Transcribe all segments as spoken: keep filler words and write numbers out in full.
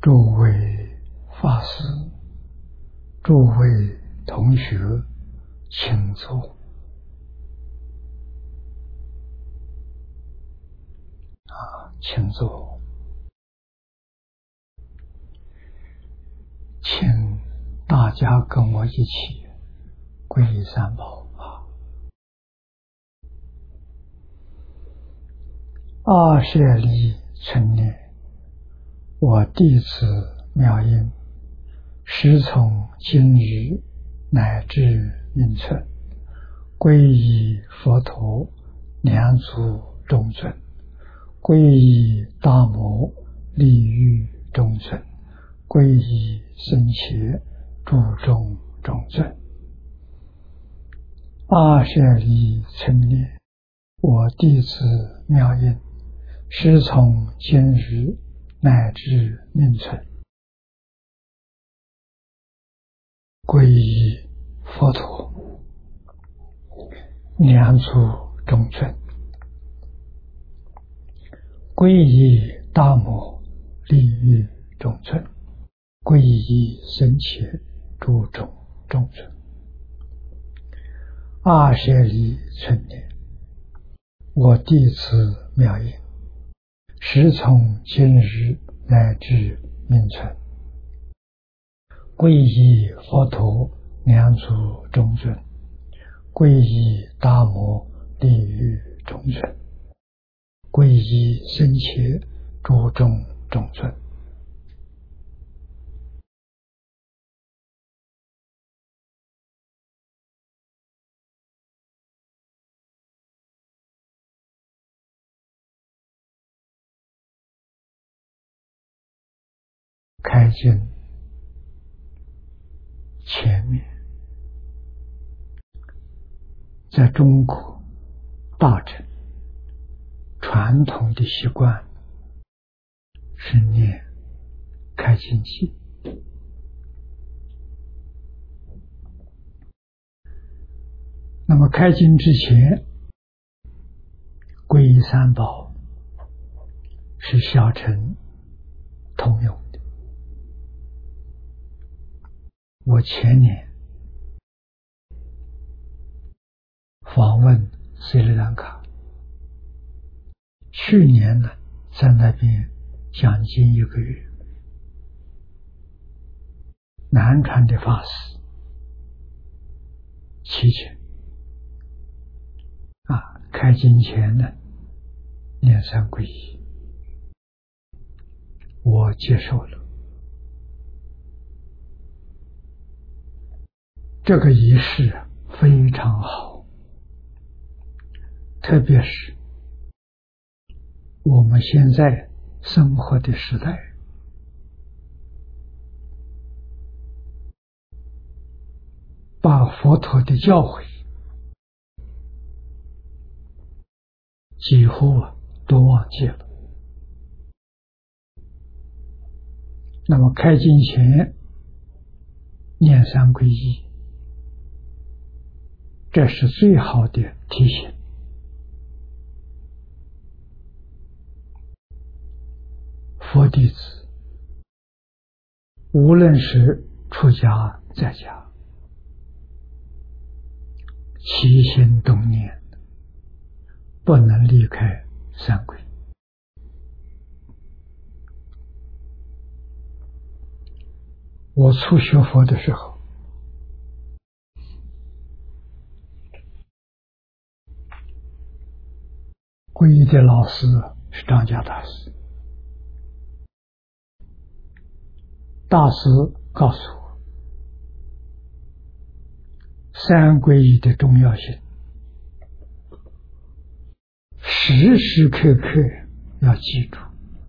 诸位法师、诸位同学，请坐。啊，请坐。请大家跟我一起皈依三宝啊！阿舍利春念，我弟子妙音，时从今日乃至命存，皈依佛陀，两足中尊；皈依大摩，利欲中尊；皈依僧伽，注中中尊。阿舍利春念，我弟子妙音，时从今日乃至命存，皈依佛陀，两足中尊；皈依大摩，利欲中尊；皈依僧伽，注中中尊。阿舍利春念，我弟子妙音，时从今日乃至命存，皈依佛陀，两足中尊；皈依大摩，利欲中尊；皈依僧伽，注中中尊。开经前面，在中国大乘传统的习惯是念开经偈。那么开经之前，皈依三宝是小乘通用的。我前年访问斯里兰卡，去年呢在那边讲经一个月，南传的法师齐全啊，开经前呢念三皈依，我接受了。这个仪式非常好，特别是我们现在生活的时代，把佛陀的教诲几乎都忘记了。那么开经前念三皈依，这是最好的提醒。佛弟子无论是出家在家，起心动念不能离开三皈。我初学佛的时候，皈依的老师是张家大师。大师告诉我，三皈依的重要性，时时刻刻要记住，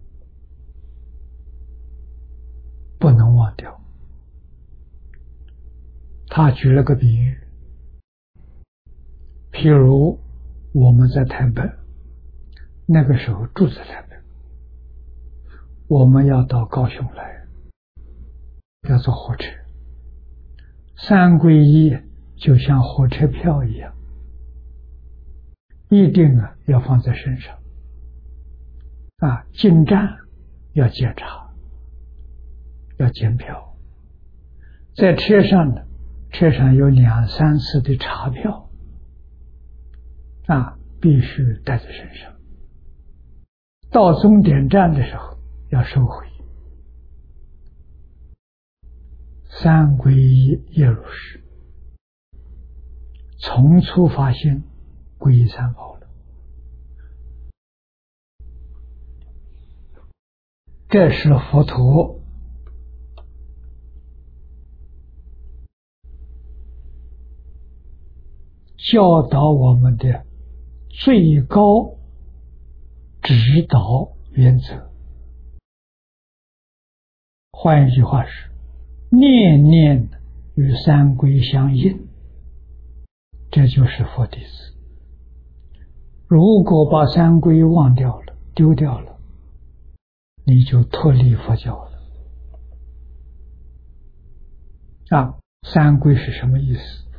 不能忘掉。他举了个比喻，譬如我们在台北，那个时候住在台北，我们要到高雄来，要坐火车，三皈依就像火车票一样，一定啊要放在身上啊，进站要检查， 要检票，在车上呢，车上有两三次的查票，啊，必须带在身上。到终点站的时候要收回。三皈依业如是，从初发心皈依三宝了。这是佛陀教导我们的最高指导原则。换一句话是，念念与三皈相应，这就是佛弟子。如果把三皈忘掉了，丢掉了，你就脱离佛教了。啊，三皈是什么意思？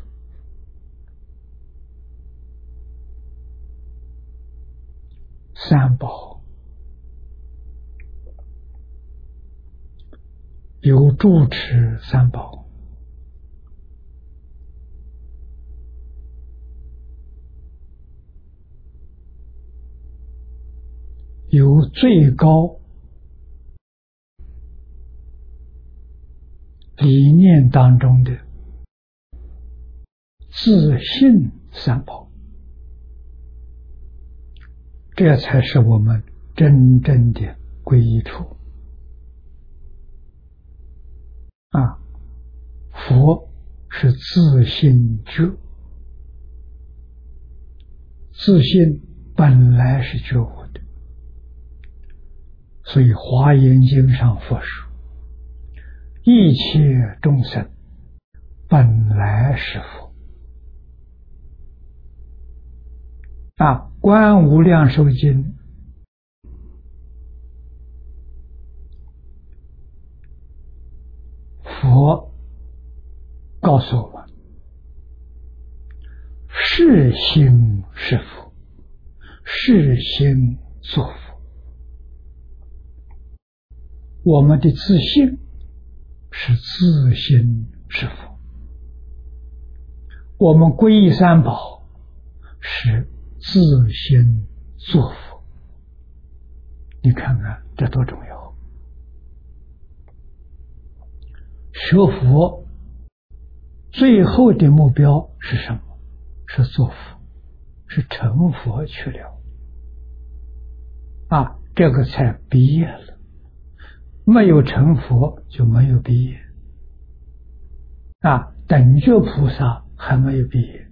三宝有住持三宝，有最高理念当中的自信三宝，这才是我们真正的皈依处。啊，佛是自性觉，自性本来是觉悟的，所以《华严经》上佛说，一切众生本来是佛。啊，《观无量寿经》佛告诉我们，是心是佛，是心作佛。我们的自信是自心是佛，我们皈依三宝是自心作佛。你看看这多重要！学佛最后的目标是什么？是做佛，是成佛去了。啊，这个才毕业了。没有成佛就没有毕业。啊，等觉菩萨还没有毕业，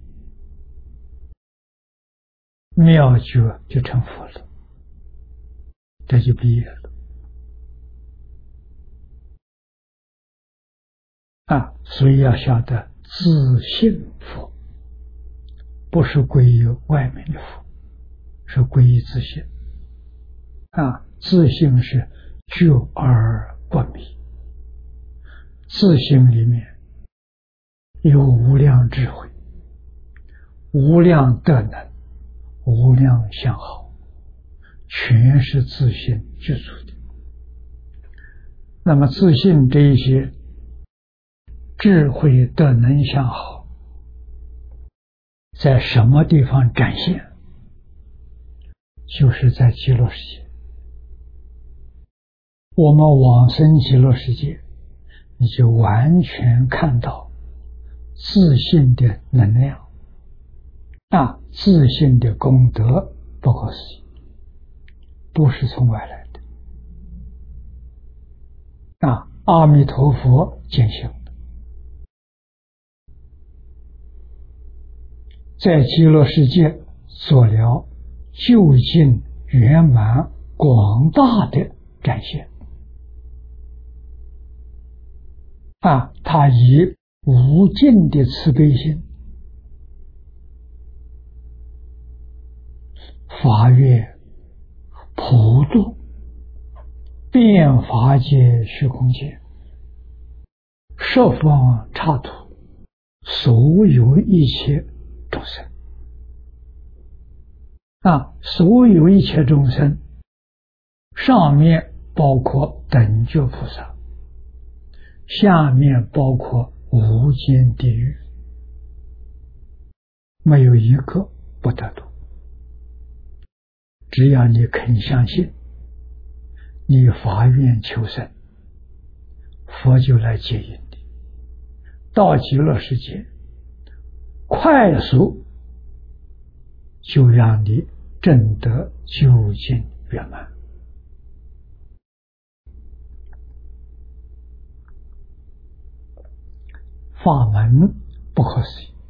妙觉就成佛了，这就毕业了。啊，所以要晓得自性佛，不是皈依外面的佛，是皈依自性。啊，自性是觉而不迷，自性里面有无量智慧、无量德能、无量相好，全是自性具足的。那么自性这一些智慧德能相好在什么地方展现？就是在极乐世界。我们往生极乐世界，你就完全看到自性的能量，啊，自性的功德不可思议，不是从外来的。啊，阿弥陀佛见性的，在极乐世界做了究竟圆满广大的展现。啊，他以无尽的慈悲心法愿普度遍法界虚空界十方刹土所有一切众生。啊，所有一切众生上面包括等觉菩萨， 下面包括无间地狱，没有一个不得度。只要你肯相信，你发愿求生，佛就来接引你，到极乐世界，快速就让你证得究竟圆满。法门不可思议，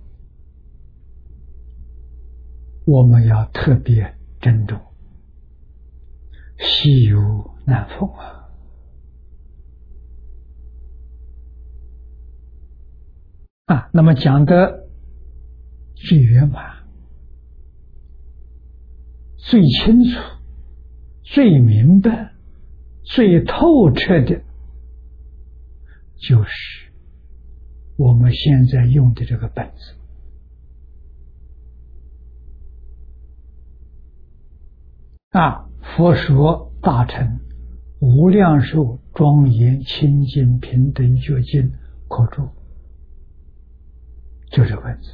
我们要特别珍重，稀有难逢啊！啊，那么讲的最圆满、最清楚、最明白、最透彻的，就是我们现在用的这个本子。啊，佛说大乘无量寿庄严清净平等觉经可注，就这个本子。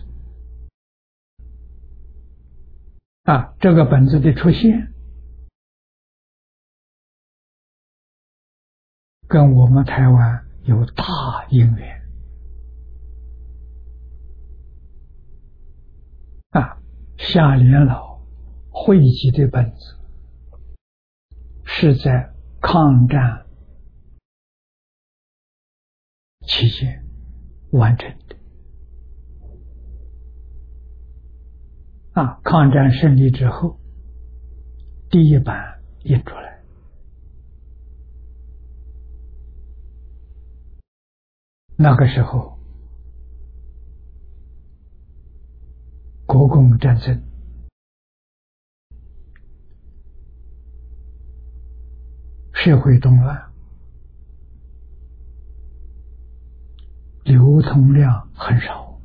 啊，这个本子的出现，跟我们台湾有大因缘。啊，夏莲老汇集的本子是在抗战期间完成的。啊，抗战胜利之后，第一版印出来。那个时候，国共战争，社会动乱，流通量很少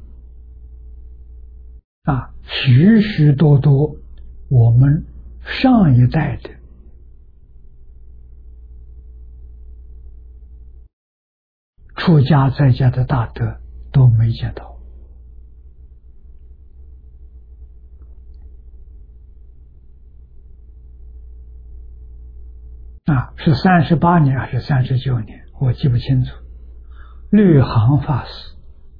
啊，许许多多我们上一代的出家在家的大德都没见到。啊，是三十八年还是三十九年，我记不清楚。律航法师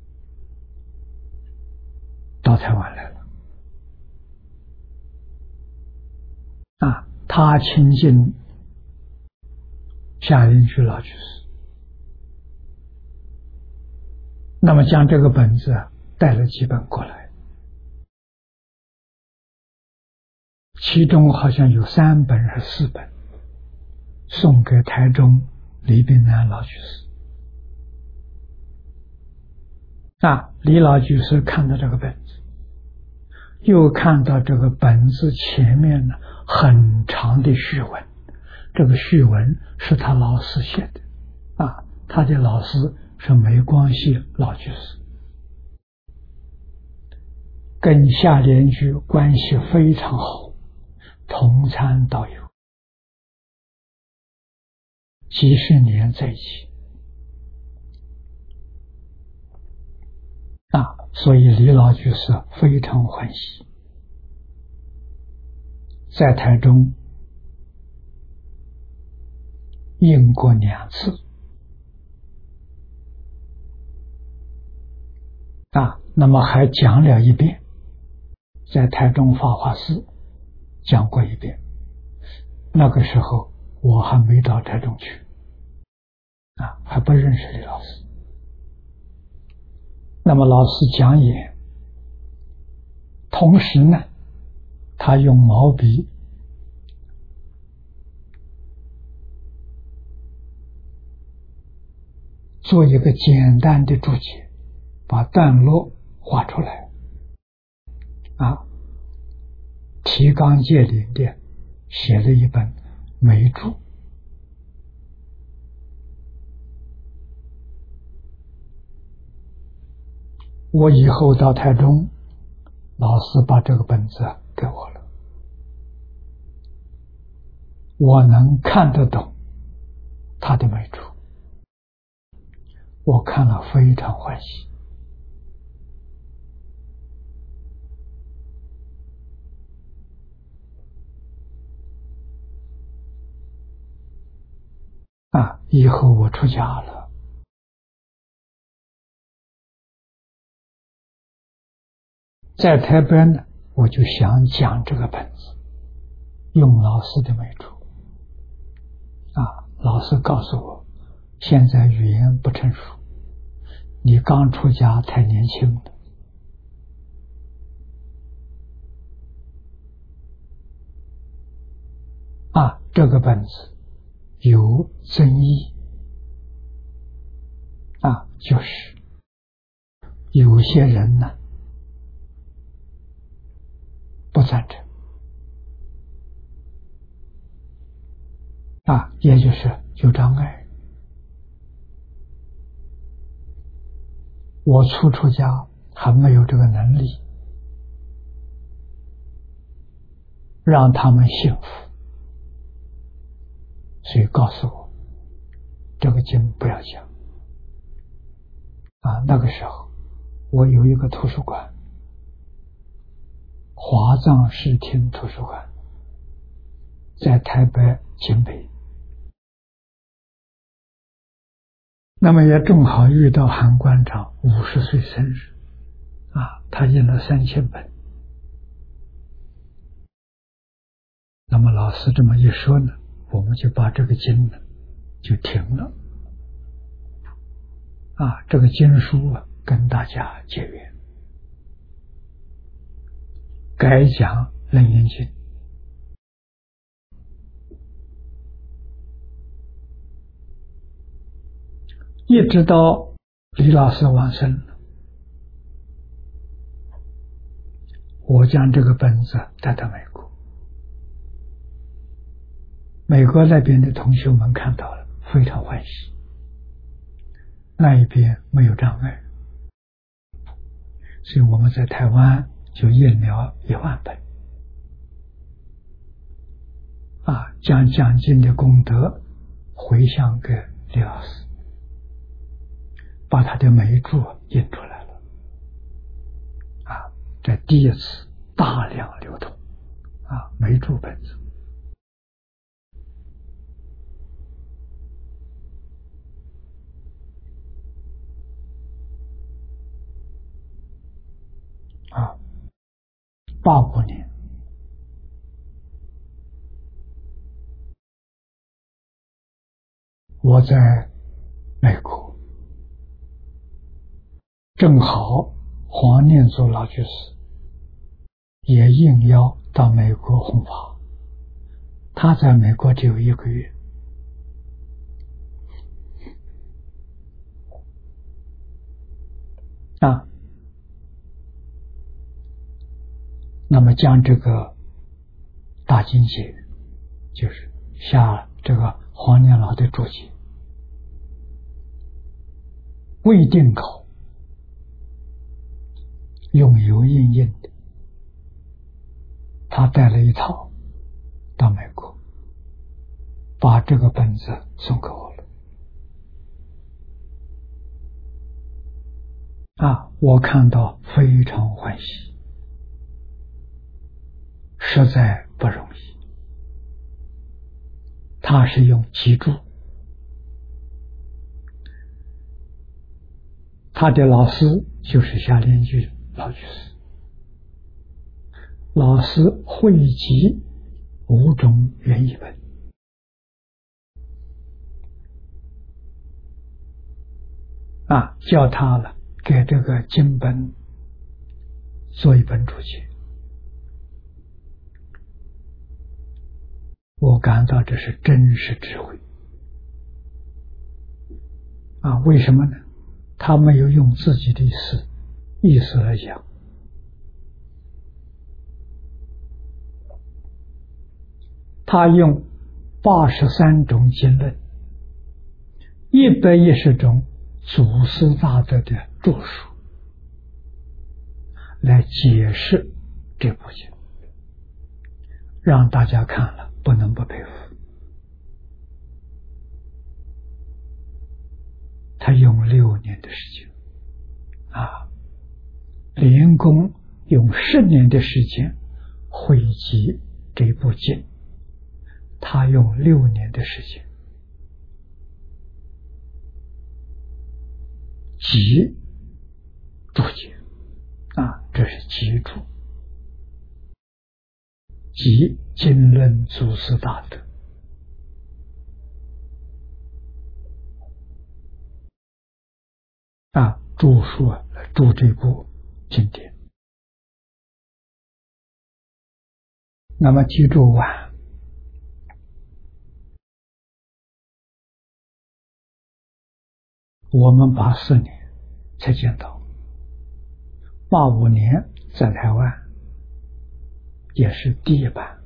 到台湾来了。啊，他亲近夏林居老居士，那么将这个本子带了几本过来，其中好像有三本还是四本送给台中李炳南老居士。啊，李老居士看到这个本子，又看到这个本子前面呢很长的序文，这个序文是他老师写的。啊，他的老师是梅光系老居士，跟夏莲居关系非常好，同参道友，几十年在一起。啊，所以李老居士非常欢喜，在台中印过两次。啊，那么还讲了一遍，在台中法华寺讲过一遍。那个时候我还没到台中去，啊，还不认识李老师。那么老师讲演，同时呢，他用毛笔做一个简单的注解，把段落画出来。啊，提纲挈领的写了一本梅注。我以后到台中，老师把这个本子给我了，我能看得懂他的梅注。 我看了非常欢喜。啊，以后我出家了，在台北呢，我就想讲这个本子，用老师的美术。啊，老师告诉我，现在语言不成熟，你刚出家太年轻了。啊，这个本子有争议。啊，就是有些人呢不赞成。啊，也就是有障碍。我初出家还没有这个能力让他们幸福，所以告诉我这个经不要讲。啊，那个时候我有一个图书馆，华藏视听图书馆，在台北景北。那么也正好遇到韩馆长五十岁生日，啊，他印了三千本。那么老师这么一说呢，我们就把这个经呢就停了。啊，这个经书啊，跟大家结缘，改讲楞严经。一直到李老师往生了，我将这个本子带到美国，美国那边的同学们看到了，非常欢喜。那一边没有障碍，所以我们在台湾就印了一万本。啊，将讲经的功德回向给李老师，把他的美著印出来了。啊，这第一次大量流通。啊，美著本子。啊，八五年，我在美国，正好黄念祖老居士也应邀到美国弘法，他在美国只有一个月。啊，那么将这个大经解，就是下这个黄念老的注解，未定口，用油印印的，他带了一套到美国，把这个本子送给我了。啊，我看到非常欢喜，实在不容易。他是用脊柱，他的老师就是夏莲居老居士，老师汇集五种原译本，啊，叫他了给这个经本做一本注解。我感到这是真实智慧。啊，为什么呢？他没有用自己的意思意思来讲，他用八十三种经论，一百一十种祖师大德的著述来解释这部经，让大家看了不能不佩服。 他用六年的时间啊，连公用十年的时间汇集这部经，他用六年的时间集注解啊，这是集注，集经论祖师大德啊，著述来注这部经典。那么记住完，我们八四年才见到，八五年在台湾也是第一版，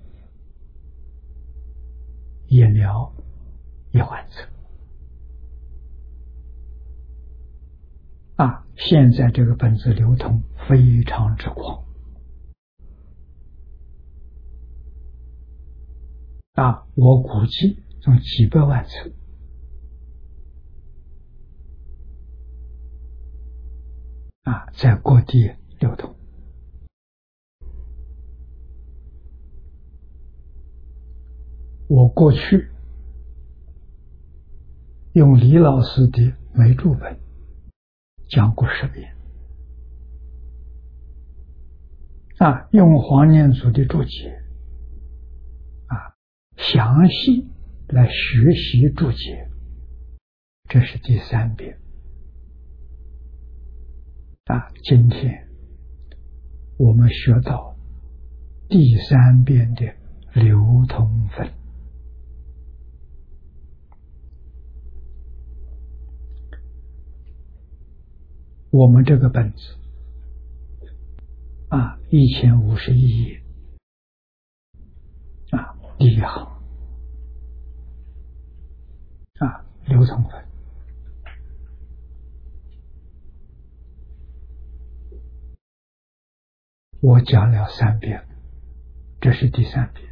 也聊也完成啊。现在这个本子流通非常之广啊，我估计有几百万册啊，在各地流通。我过去用李老师的梅注本讲过十遍啊，用黄念祖的注解啊，详细来学习注解，这是第三遍啊。今天我们学到第三遍的流通分，我们这个本子啊，一千五十一页啊，第一行啊，流通分，我讲了三遍，这是第三遍。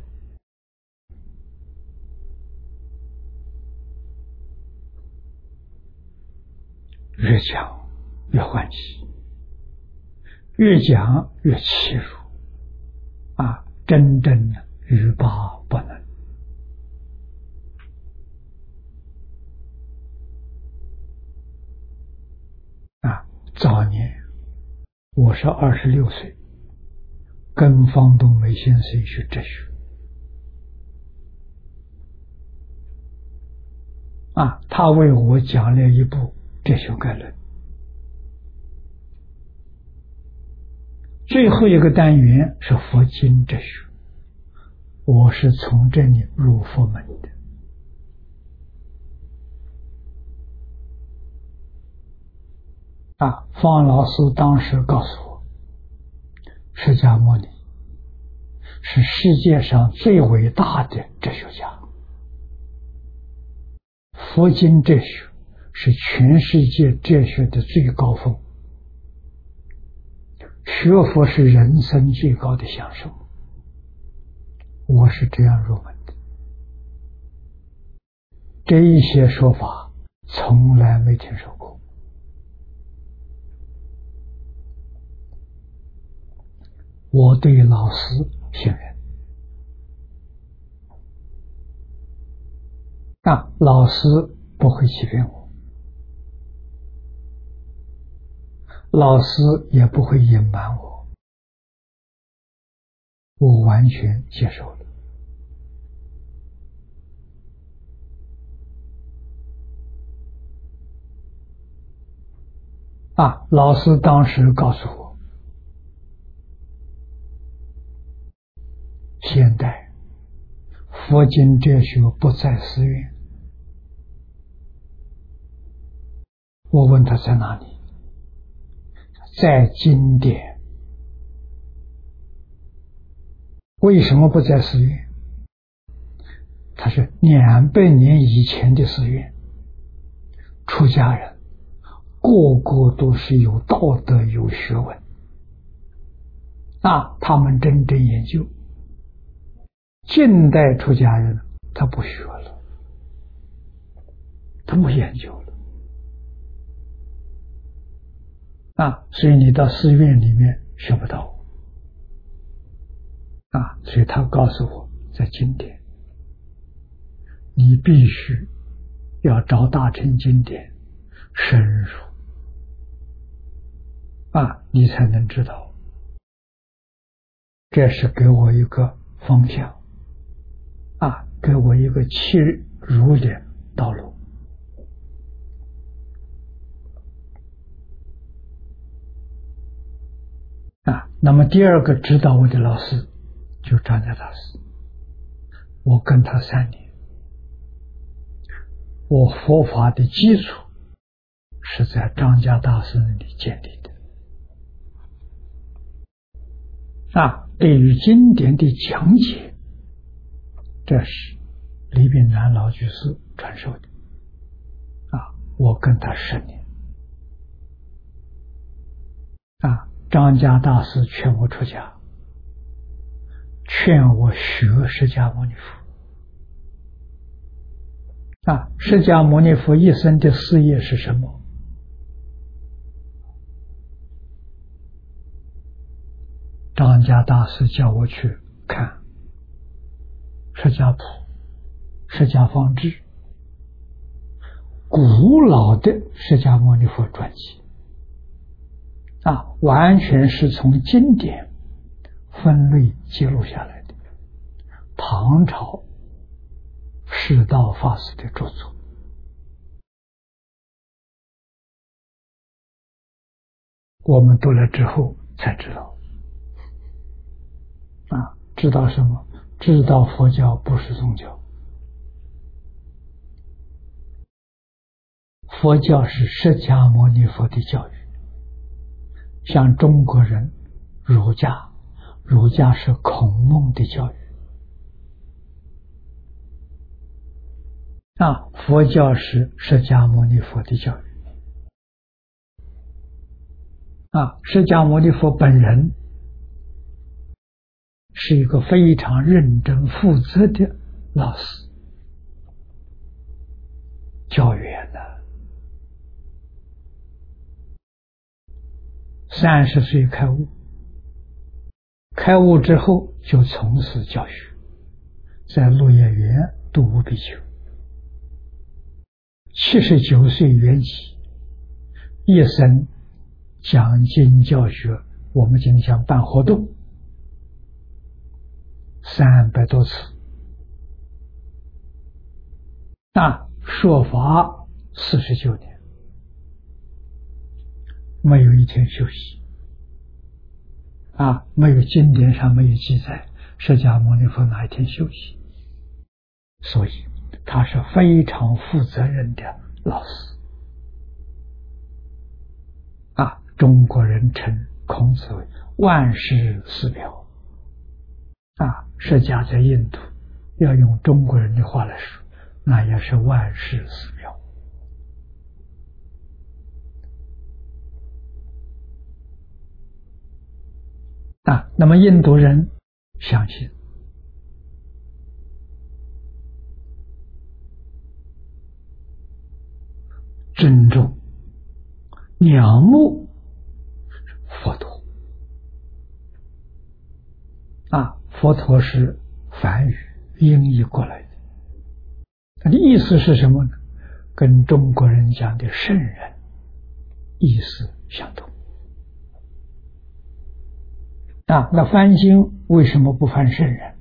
越讲越欢喜，越讲越切入啊，真正的欲罢不能啊。早年我是二十六岁，跟方东梅先生学哲学啊，他为我讲了一部哲学概论，最后一个单元是佛经哲学，我是从这里入佛门的啊。方老师当时告诉我，释迦牟尼是世界上最伟大的哲学家，佛经哲学是全世界哲学的最高峰，学佛是人生最高的享受。我是这样入门的，这一些说法从来没听说过。我对老师信任啊，老师不会欺骗我，老师也不会隐瞒我，我完全接受了啊。老师当时告诉我，现代佛经哲学不在寺院。我问他在哪里，在经典。为什么不在寺院？他是两百年以前的寺院，出家人个个都是有道德有学问啊，他们真正研究。近代出家人他不学了，他不研究了啊，所以你到寺院里面学不到啊，所以他告诉我，在经典，你必须要找大乘经典深入啊，你才能知道。这是给我一个方向啊，给我一个切入的道路啊。那么第二个指导我的老师就张家大师，我跟他三年，我佛法的基础是在张家大师那里建立的啊。对于经典的讲解，这是李炳南老居士传授的啊，我跟他十年啊。张家大师劝我出家，劝我学释迦牟尼佛啊。释迦牟尼佛一生的事业是什么？张家大师叫我去看释迦谱、释迦方志，古老的释迦牟尼佛传记啊，完全是从经典分类记录下来的唐朝释道法师的著作。我们读了之后才知道啊，知道什么？知道佛教不是宗教，佛教是释迦牟尼佛的教育。像中国人儒家，儒家是孔孟的教育啊，佛教是释迦牟尼佛的教育啊。释迦牟尼佛本人是一个非常认真负责的老师，教员呢，三十岁开悟，开悟之后就从事教学，在鹿野园度无比丘，七十九岁圆寂，一生讲经教学。我们今天办活动三百多次啊，说法四十九年，没有一天休息啊，没有经典上没有记载释迦牟尼佛哪一天休息，所以他是非常负责任的老师啊。中国人称孔子为万世师表啊，释迦在印度要用中国人的话来说，那也是万世师表啊。那么印度人相信尊重仰慕佛陀啊，佛陀是梵语音译过来的，它的意思是什么呢？跟中国人讲的圣人意思相同啊。那翻经为什么不翻圣人？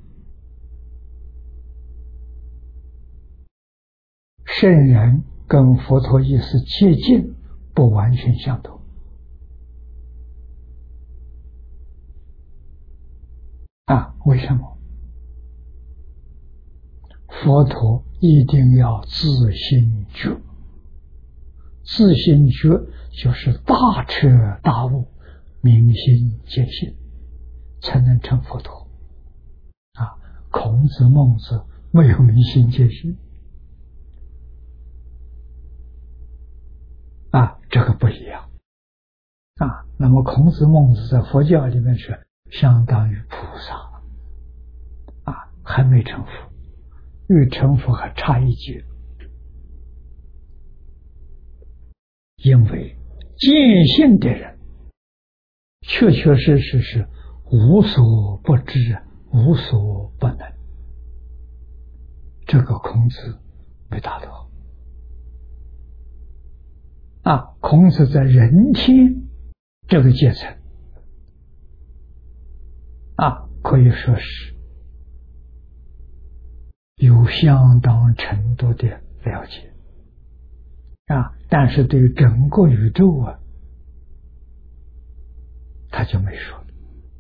圣人跟佛陀意思接近，不完全相同啊。为什么？佛陀一定要自心觉，自心觉就是大彻大悟，明心见性，才能成佛陀啊。孔子孟子没有明心见性啊，这个不一样啊。那么孔子孟子在佛教里面是相当于菩萨啊，还没成佛，与成佛还差一截。因为见性的人确确实实是无所不知，无所不能。这个孔子没达到啊！孔子在人天这个阶层啊，可以说是有相当程度的了解啊，但是对于整个宇宙啊，他就没说了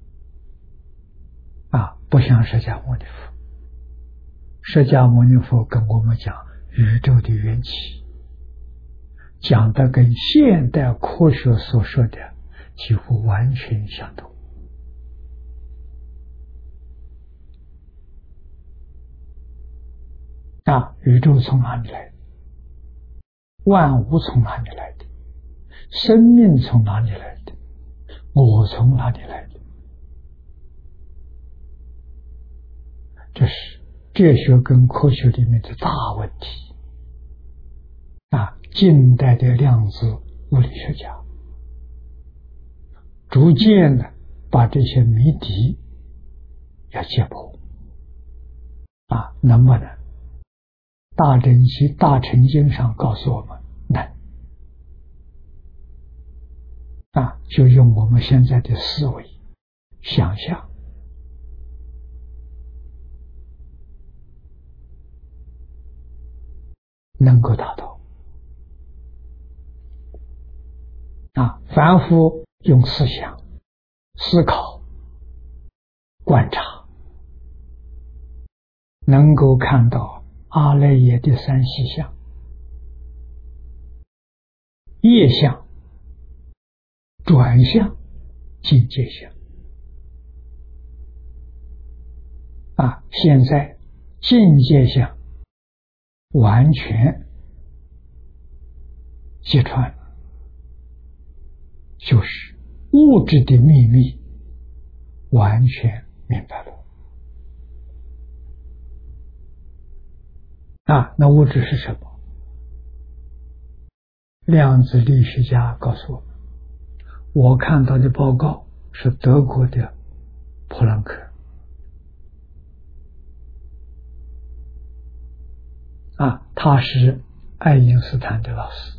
啊，不像释迦牟尼佛。释迦牟尼佛跟我们讲宇宙的缘起，讲的跟现代科学所说的几乎完全相同啊！宇宙从哪里来的？万物从哪里来的？生命从哪里来的？我从哪里来的？这是哲学跟科学里面的大问题啊！近代的量子物理学家逐渐的把这些谜底要解剖啊，能不能？大乘经大乘经上告诉我们能啊，就用我们现在的思维想象，能够达到啊，凡夫用思想思考观察，能够看到阿赖耶的三细相、业相、转向、境界相啊，现在境界相完全揭穿了，就是物质的秘密完全明白了啊！那物质是什么？量子力学家告诉我们，我看到的报告是德国的普朗克啊，他是爱因斯坦的老师，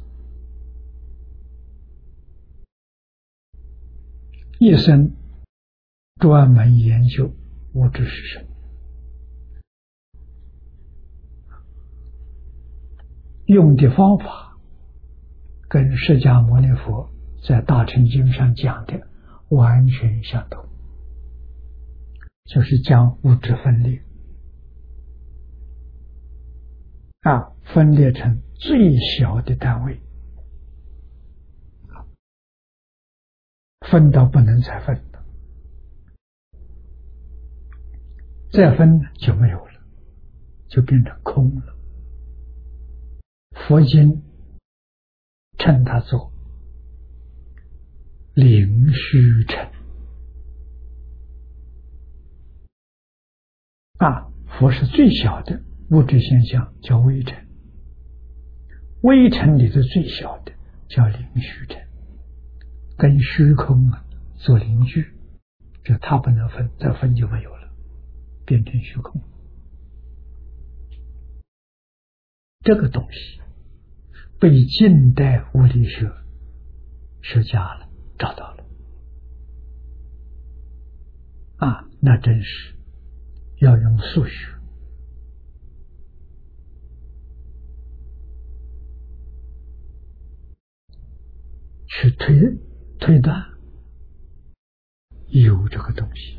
一生专门研究物质是什么，用的方法跟释迦牟尼佛在大乘经上讲的完全相同，就是将物质分裂啊，分裂成最小的单位，分到不能再分了，再分就没有了，就变成空了。佛经称它做灵虚尘啊，佛是最小的物质现象叫微尘，微尘里的最小的叫灵虚尘，跟虚空啊做邻居，这它不能分，再分就没有了，变成虚空。这个东西被近代物理学学家了找到了啊，那真是要用数学去推推断，有这个东西，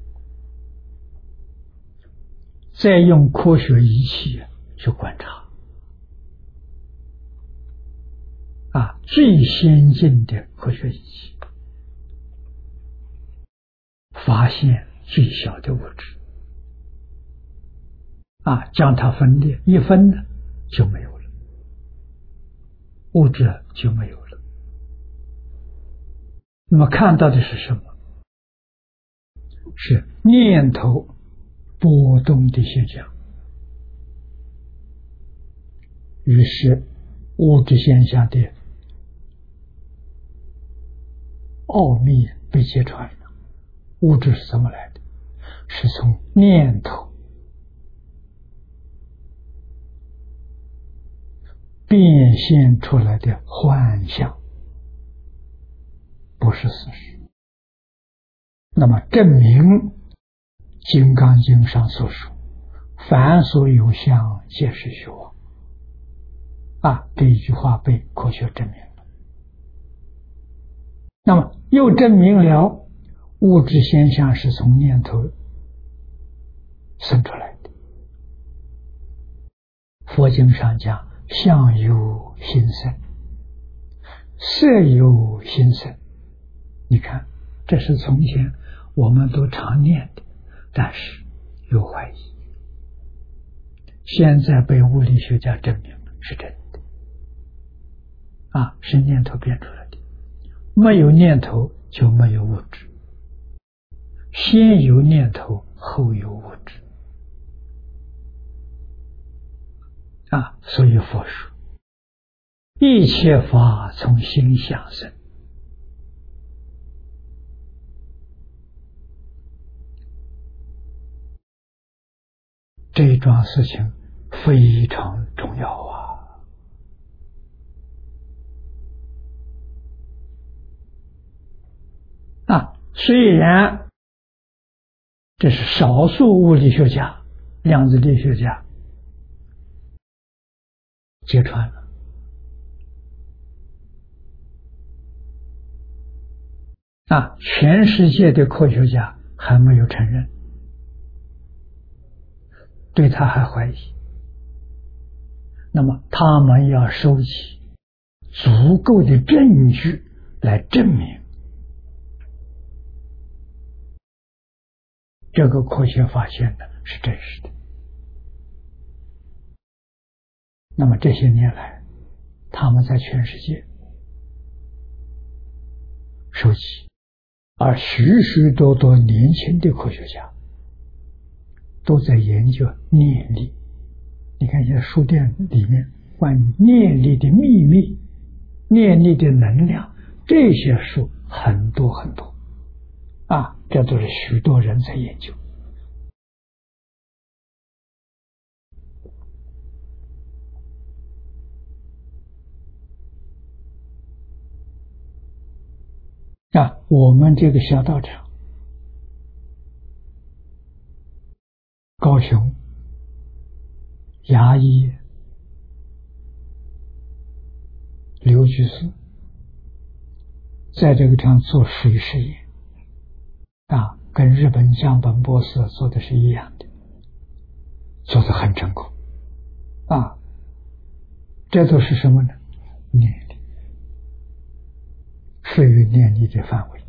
再用科学仪器去观察啊，最先进的科学仪器发现最小的物质啊，将它分裂，一分呢就没有了，物质就没有了。那么看到的是什么？是念头波动的现象。于是物质现象的奥秘被揭穿了。物质是怎么来的？是从念头变现出来的幻象，不是事实。那么证明《金刚经》上所说凡所有相皆是虚妄啊，这一句话被科学证明了。那么又证明了物质现象是从念头生出来的。佛经上讲相由心生，色由心生。你看，这是从前我们都常念的，但是有怀疑。现在被物理学家证明了是真的啊，是念头变出来的。没有念头就没有物质，先有念头后有物质啊，所以佛说一切法从心想生。这一桩事情非常重要啊！啊，虽然这是少数物理学家、量子力学家揭穿了，啊，全世界的科学家还没有承认，对他还怀疑。那么他们要收集足够的证据来证明这个科学发现的是真实的。那么这些年来，他们在全世界收集，而许许多多年轻的科学家都在研究念力。你看现在书店里面关于念力的秘密、念力的能量，这些书很多很多啊，这都是许多人在研究。啊，我们这个小道场，高雄牙医刘居士在这个地方做水实验啊，跟日本江本博士做的是一样的，做得很成功啊。这都是什么呢？念力，属于念力的范围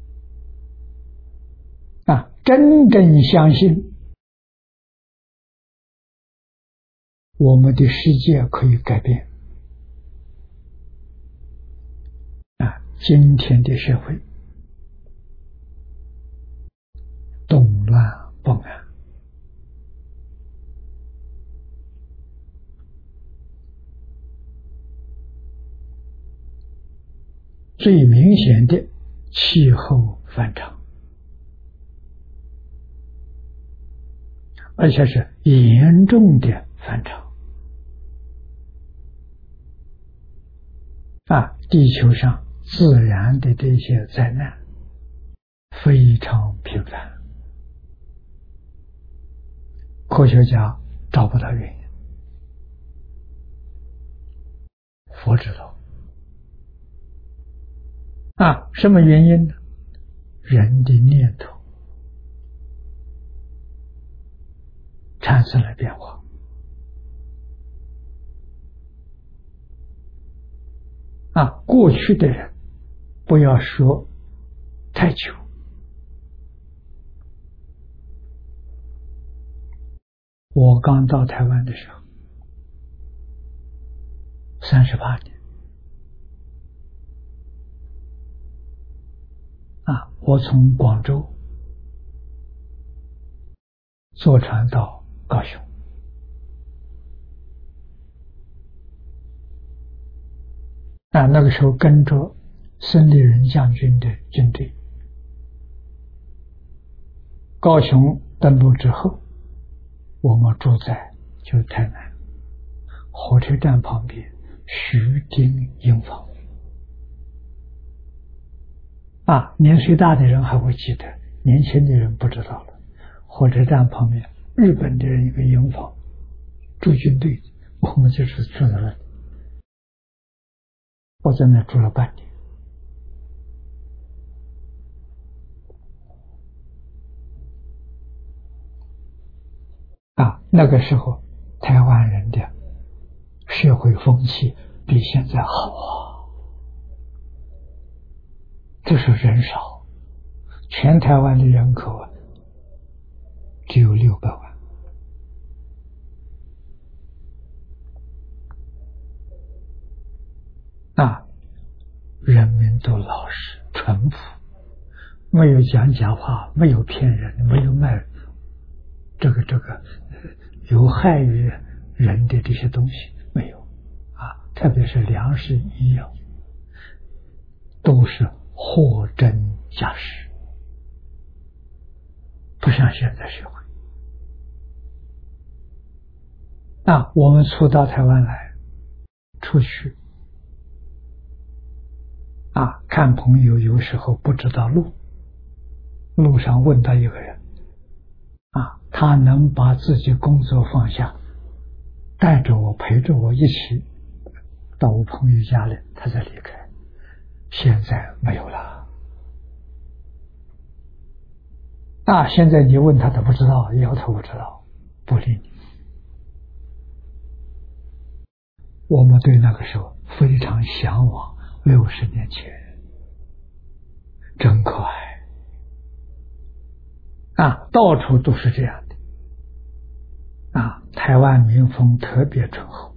啊。真正相信我们的世界可以改变啊！今天的社会动乱不安，最明显的气候反常，而且是严重的反常啊！地球上自然的这些灾难非常频繁，科学家找不到原因，佛知道啊，什么原因呢？人的念头产生了变化啊。过去的人不要说太久，我刚到台湾的时候三十八年啊，我从广州坐船到高雄啊，那个时候跟着孙立人将军的军队。高雄登陆之后，我们住在就是台南火车站旁边徐丁营房。啊，年岁大的人还会记得，年轻的人不知道了。火车站旁边日本的人一个营房，驻军队，我们就是住在那里。我在那住了半年。啊，那个时候台湾人的社会风气比现在好啊。这是人少，全台湾的人口啊只有六百万。啊，人民都老实淳朴，没有讲假话，没有骗人，没有卖这个这个有害于人的这些东西，没有啊。特别是粮食医药都是货真价实，不像现在社会。那我们初到台湾来，出去啊，看朋友有时候不知道路，路上问到一个人啊，他能把自己工作放下，带着我陪着我一起到我朋友家里，他才离开。现在没有了。啊，现在你问他他不知道，摇头不知道，不理你。我们对那个时候非常向往，六十年前真可爱啊，到处都是这样的啊。台湾民风特别淳厚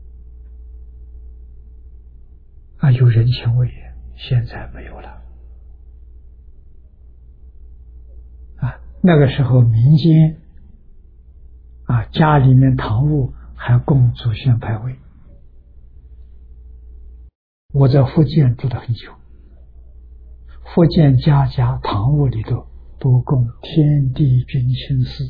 啊，有人情味，现在没有了啊。那个时候民间啊，家里面堂屋还供祖先牌位。我在福建住得很久，福建家家堂屋里头都供天地君亲祠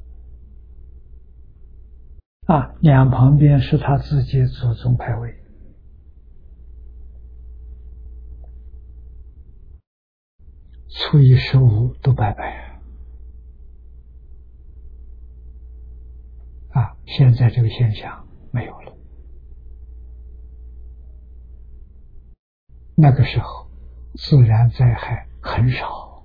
啊，两旁边是他自己祖宗牌位。初一十五都拜拜啊，现在这个现象没有了。那个时候自然灾害很少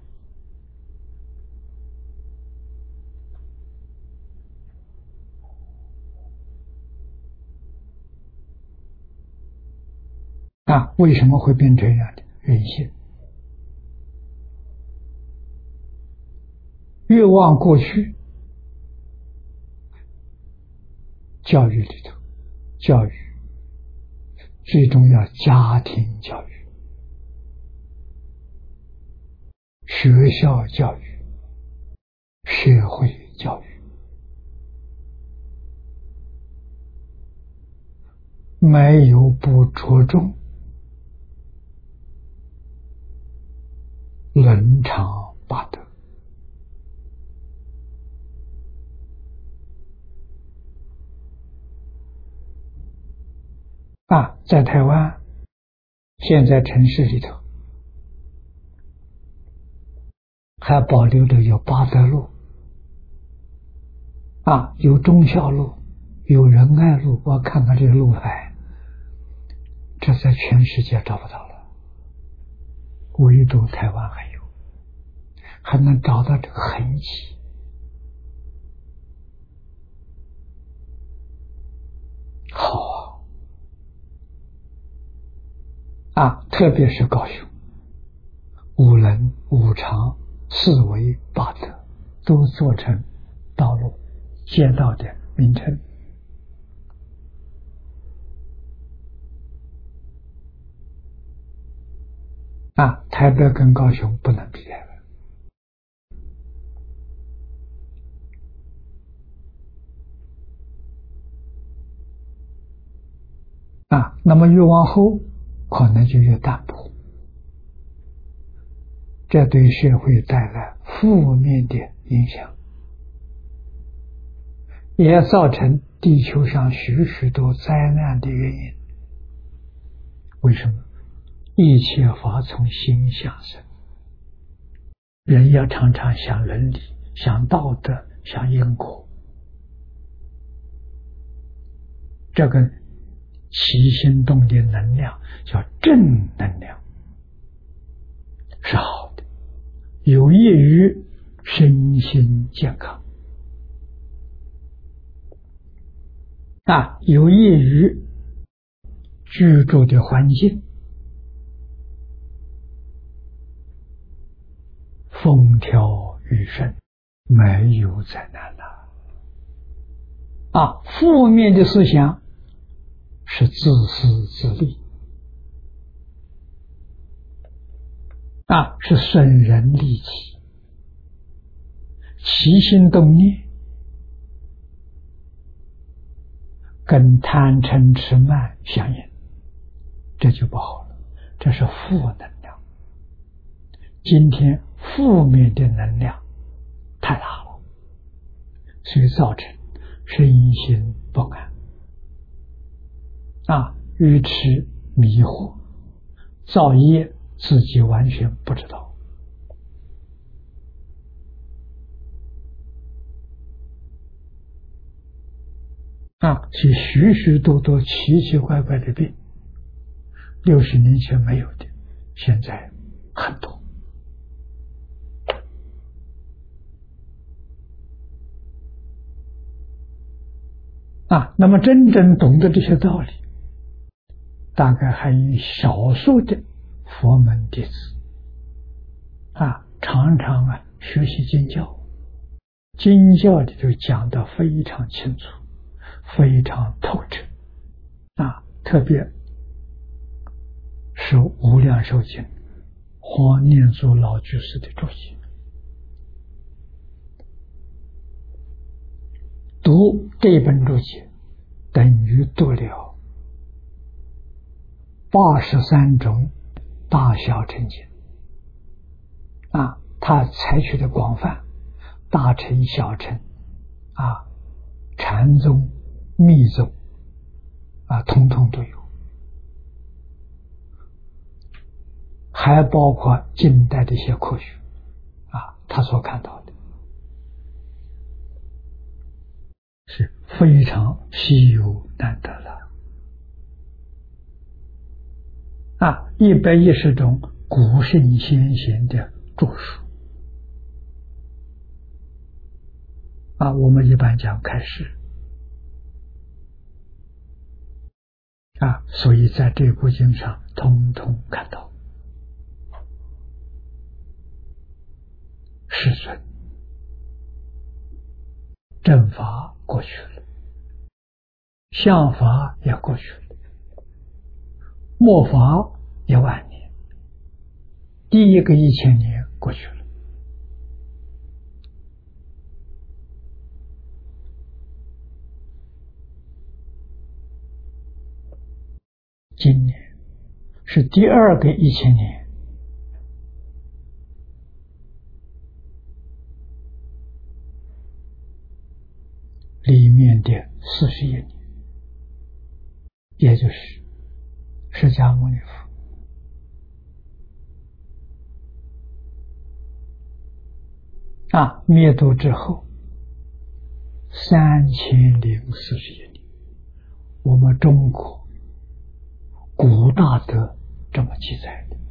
啊，为什么会变这样的？人性。越往过去，教育里头，教育最重要，家庭教育、学校教育、社会教育，没有不着重伦常八德啊。在台湾现在城市里头还保留着有八德路啊，有忠孝路，有仁爱路。我看看这个路牌，这在全世界找不到了，唯独台湾还有，还能找到这个痕迹。好啊！啊，特别是高雄，五伦、五常、四维、八德都做成道路、街道的名称啊。台北跟高雄不能比台湾啊。那么越往后可能就越淡薄这对社会带来负面的影响，也造成地球上许许多灾难的原因。为什么？一切法从心想生，人要常常想伦理，想道德，想因果，这个起心动的能量叫正能量，是好的，有益于身心健康啊，有益于居住的环境，风调雨顺，没有灾难了啊！负面的思想是自私自利啊，是损人利己，起心动念跟贪嗔痴慢相应，这就不好了，这是负能量。今天负面的能量太大了，所以造成身心不安啊，愚痴迷惑，造业自己完全不知道啊，所以许许多多奇奇怪怪的病，六十年前没有的，现在很多啊。那么真正懂得这些道理，大概还有少数的佛门弟子啊，常常啊学习经教，经教里头讲得非常清楚，非常透彻啊，特别是无量寿经黄念祖老居士的注解，读这本注解等于读了八十三种大小乘经啊，他采取的广泛，大乘小乘啊，禅宗密宗啊，统统都有，还包括近代的一些科学啊，他所看到的是非常稀有难得了啊，一百一十种古圣先贤的著述啊，我们一般讲开示啊，所以在这部经上通通看到世尊正法过去了，相法也过去了，末法也万年，第一个一千年过去了。今年是第二个一千年，里面的四十一年，也就是释迦牟尼佛啊灭度之后三千零四十一年，我们中国古大德这么记载的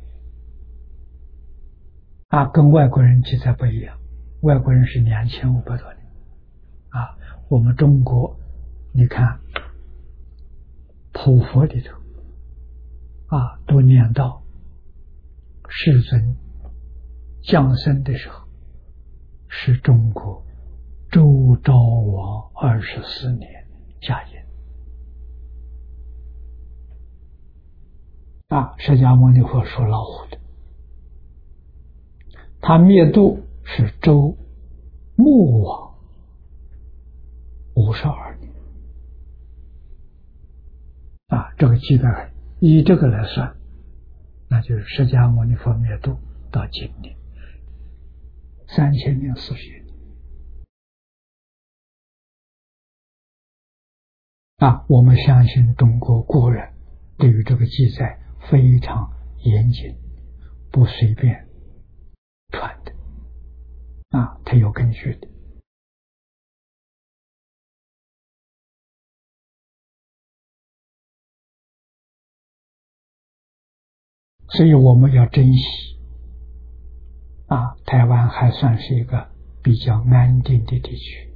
啊，跟外国人记载不一样，外国人是两千五百多年啊，我们中国你看普佛里头啊，都念到世尊降生的时候是中国周昭王二十四年驾宴啊，释迦牟尼佛属老虎的，他灭度是周穆王五十二年啊，这个记载以这个来算，那就是释迦牟尼佛灭度到今年三千零四十年啊！我们相信中国古人对于这个记载非常严谨，不随便传的啊，它有根据的。所以我们要珍惜啊！台湾还算是一个比较安定的地区，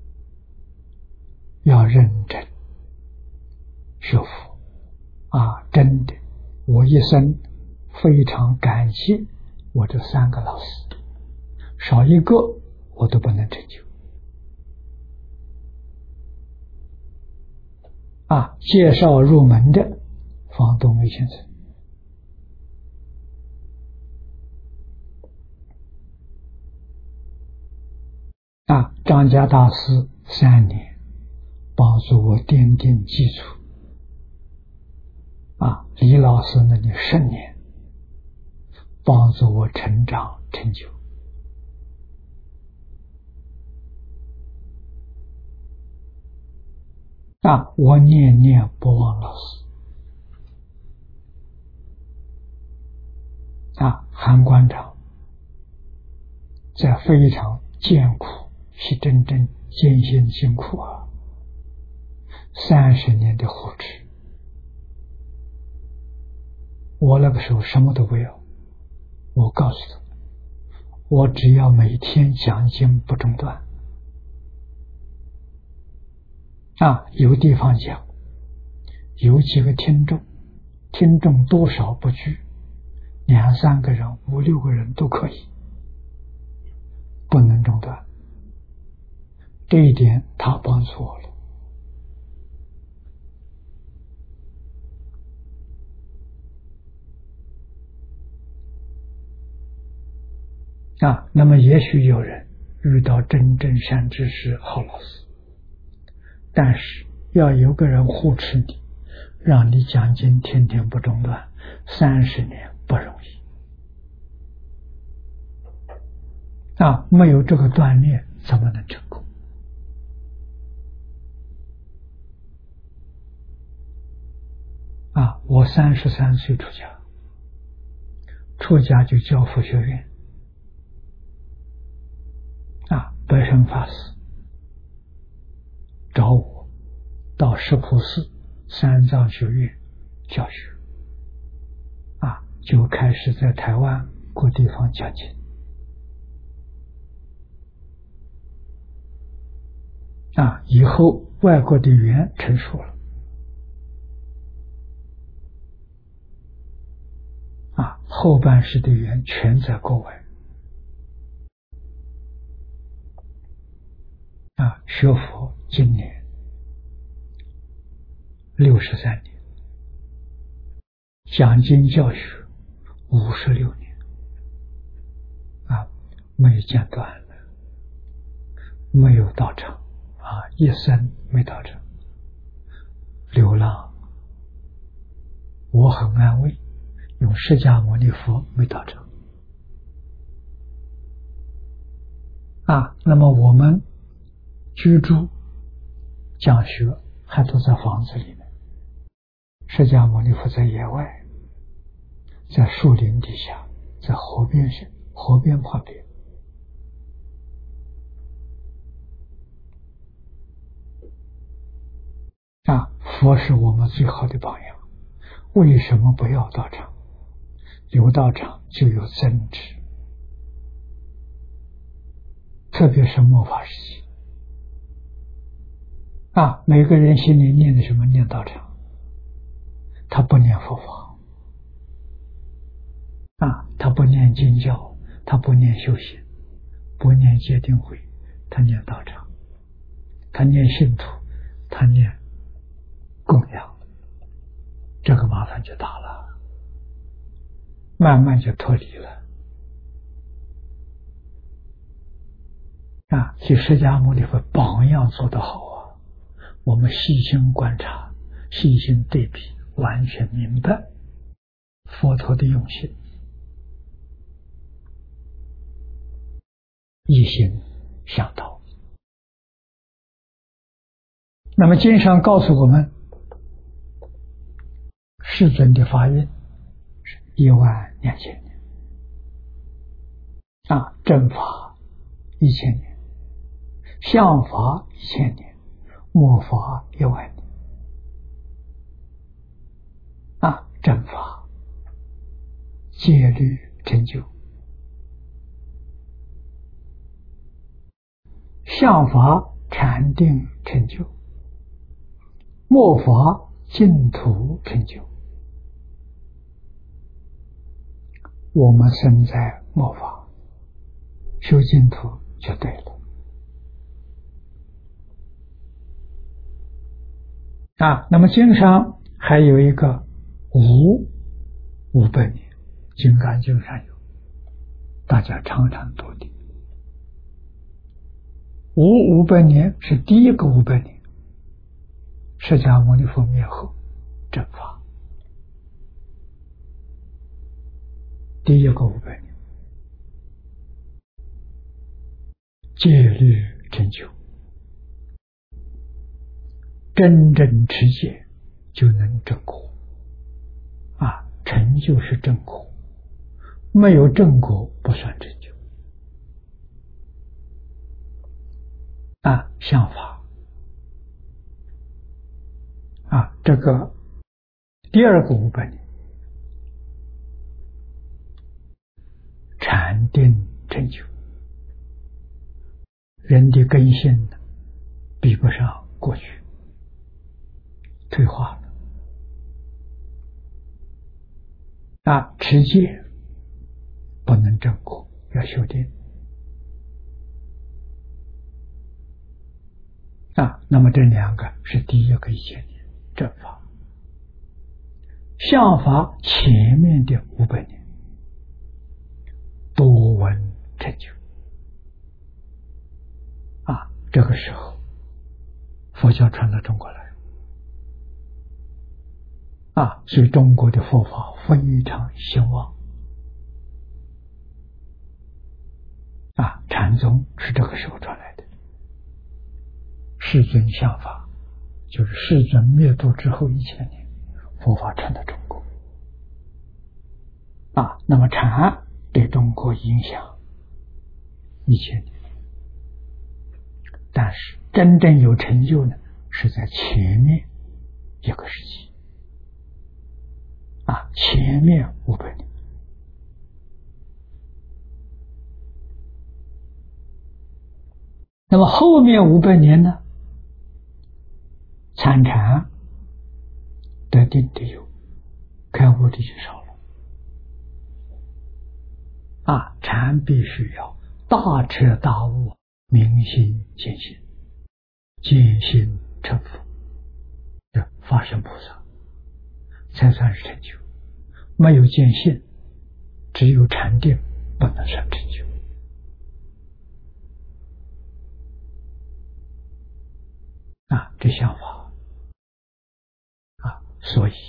要认真学佛啊！真的，我一生非常感谢我这三个老师，少一个我都不能成就啊！介绍入门的方东梅先生啊，张家大师三年帮助我奠定基础啊，李老师那里十年帮助我成长成就啊，我念念不忘老师啊，韩馆长在非常艰苦是真正艰辛辛苦啊，三十年的护持，我那个时候什么都不要，我告诉他，我只要每天讲经不中断啊，有地方讲，有几个听众，听众多少不拘，两三个人、五六个人都可以，不能中断。这一点他帮助我了啊。那么也许有人遇到真正善知识好老师，但是要有个人护持你，让你讲经天天不中断，三十年不容易啊！没有这个锻炼，怎么能成功啊？我三十三岁出家，出家就教佛学院啊，白胜法师找我到石浦寺三藏学院教学啊，就开始在台湾各地方讲经啊。以后外国的语言成熟了啊，后半世的语言全在国外啊。学佛今年六十三年，讲经教学五十六年啊，没间断了，没有道场啊，一生没道场，流浪，我很安慰，用释迦牟尼佛没道场啊。那么我们居住讲学还都在房子里面，释迦牟尼佛在野外，在树林底下，在河边上，河边旁边啊。佛是我们最好的榜样，为什么不要道场？有道场就有增值，特别是末法时期啊，每个人心里念的什么？念道场，他不念佛法啊，他不念经教，他不念修行，不念戒定慧，他念道场，他念信徒，他念供养，这个麻烦就大了，慢慢就脱离了啊。所以释迦牟尼佛榜样做得好啊，我们细心观察，细心对比，完全明白佛陀的用心一心向道。那么经上告诉我们，世尊的法运是一万两千年啊，正法一千年，相法一千年，末法一万年啊，正法戒律成就，相法禅定成就，末法净土成就。我们身在末法，修净土就对了啊。那么经上还有一个无五百年，金刚经上有，大家常常读的。无五百年是第一个五百年，释迦牟尼佛灭后正法，第一个五百年，戒律成就，真正持戒就能证果啊，成就是正果，没有正果不算成就啊。相法啊，这个第二个五百年，禅定成就，人的根性比不上过去，退化了啊。持戒不能正果，要修定啊。那么这两个是第一个一千年正法，相法前面的五百年多闻成就啊。这个时候佛教传到中国来啊，所以中国的佛法非常兴旺啊。禅宗是这个时候传来的，世尊相法就是世尊灭度之后一千年，佛法传到中国啊。那么禅对中国影响一千年，但是真正有成就呢，是在前面一个时期啊，前面五百年。那么后面五百年呢，参禅得定的有，开悟的就少了啊。禅必须要大彻大悟，明心见性，见性成佛，这法身菩萨才算是成就。没有见性，只有禅定，不能算成就啊。这想法啊，所以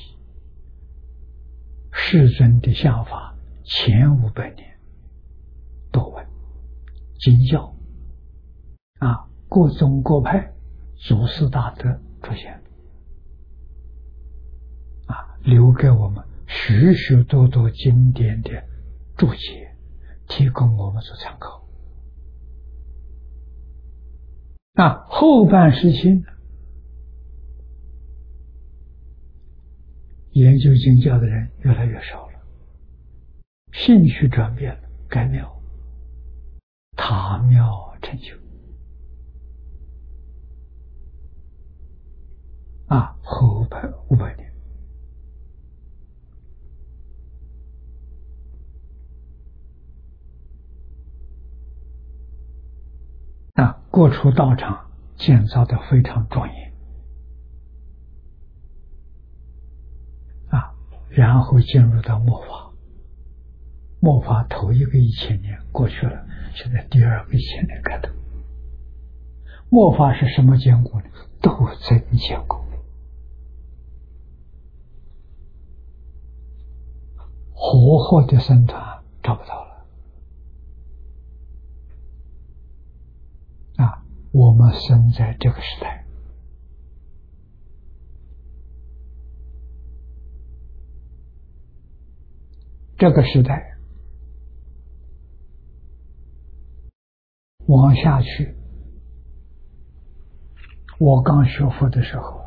世尊的想法前五百年多闻经教啊，各宗各派祖师大德出现啊，留给我们许许多多经典的注解，提供我们做参考啊。后半时期呢，研究经教的人越来越少了，兴趣转变了，改庙塔庙成就啊。后百五百年啊，各处道场建造的非常庄严啊，然后进入到末法，末法头一个一千年过去了，现在第二个一千年开头。末法是什么坚固呢？斗争坚固，活活的僧团找不到了们生在这个时代，这个时代往下去，我刚学佛的时候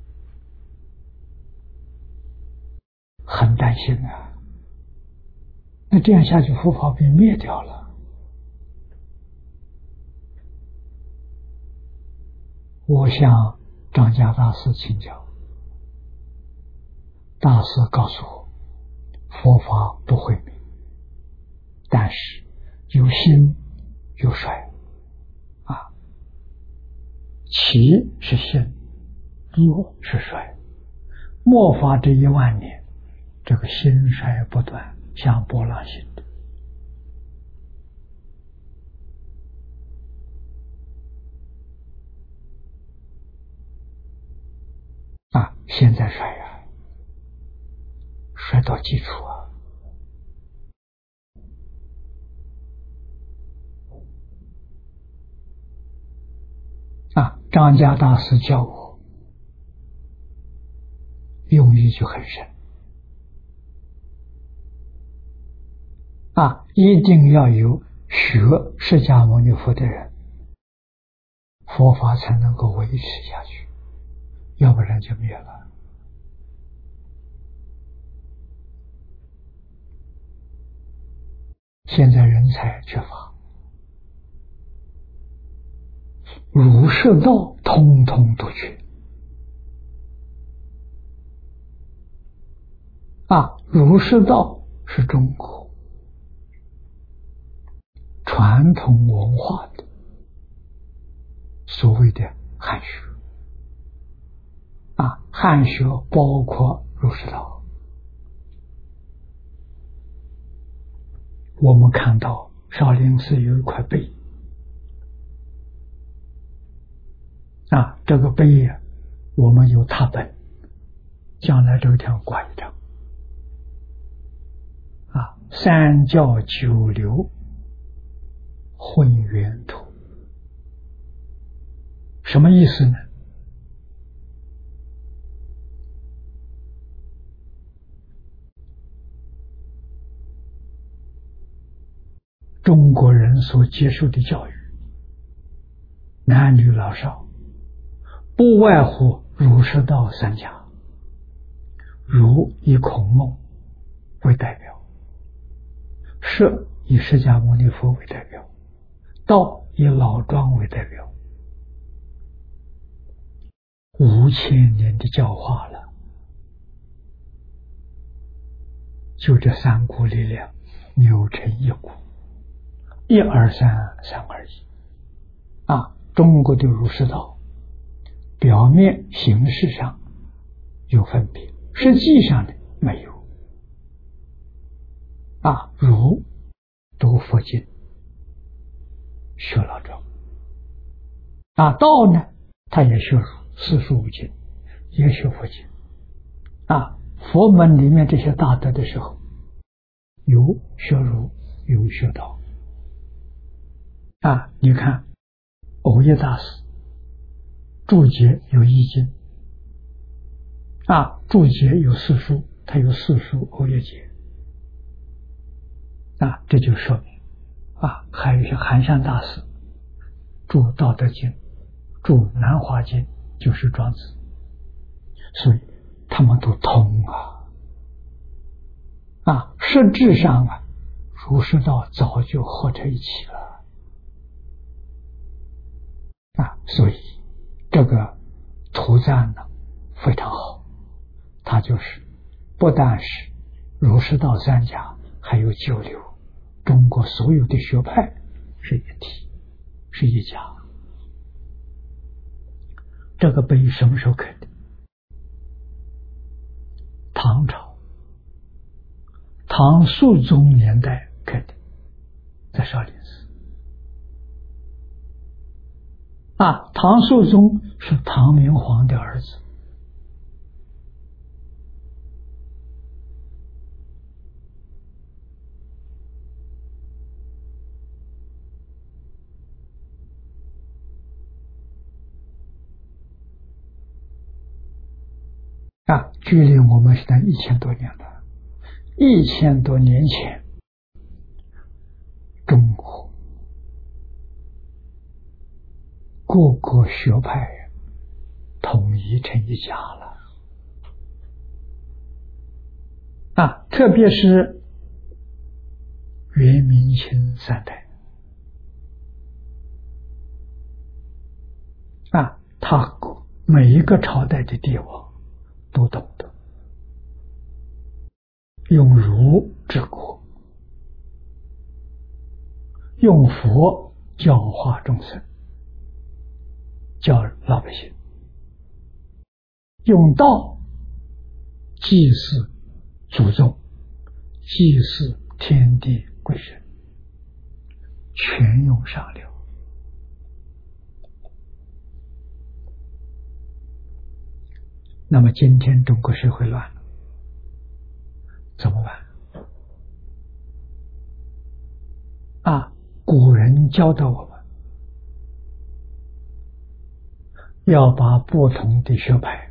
很担心啊，那这样下去佛法被灭掉了。我向张家大师请教，大师告诉我，佛法不会灭，但是有兴有衰啊，起是兴，落是衰，末法这一万年，这个兴衰不断，像波浪形的啊，现在衰啊，衰到基础啊。啊，张家大师教我，用意就很深啊，一定要有学释迦牟尼佛的人，佛法才能够维持下去，要不然就灭了。现在人才缺乏，儒释道通通都缺啊！儒释道是中国传统文化的所谓的汉学啊，汉学包括儒释道。我们看到少林寺有一块碑啊，这个碑啊，我们有拓本，将来这条挂一张啊，三教九流混元图，什么意思呢？中国人所接受的教育，男女老少，不外乎儒释道三家。儒以孔孟为代表，释以释迦牟尼佛为代表，道以老庄为代表，五千年的教化了，就这三股力量扭成一股，一而三，三而一啊！中国的儒释道表面形式上有分别，实际上呢没有啊。儒读佛经，学老庄啊；道呢，他也学儒，四书五经，也学佛经啊。佛门里面这些大德的时候，有学儒，有学道啊。你看藕益大师注解有易经啊，注解有四书，他有四书藕益解啊，这就说明啊，还有一些寒山大师注道德经，注南华经，就是庄子，所以他们都通啊啊，实质上啊，儒释道早就合在一起了啊，所以这个图赞呢非常好，它就是不但是儒释道三家，还有九流，中国所有的学派是一体，是一家。这个碑什么时候刻的？唐朝唐肃宗年代刻的，在少林寺啊。唐肃宗是唐明皇的儿子， 啊，距离我们现在一千多年了，一千多年前，中国各个学派统一成一家了。啊，特别是元、明、清三代，啊，他每一个朝代的帝王都懂得用儒治国，用佛教化众生，教老百姓，用道祭祀祖宗，祭祀天地贵人，全用上了。那么今天中国社会乱了，怎么办？啊，古人教导我们要把不同的学派、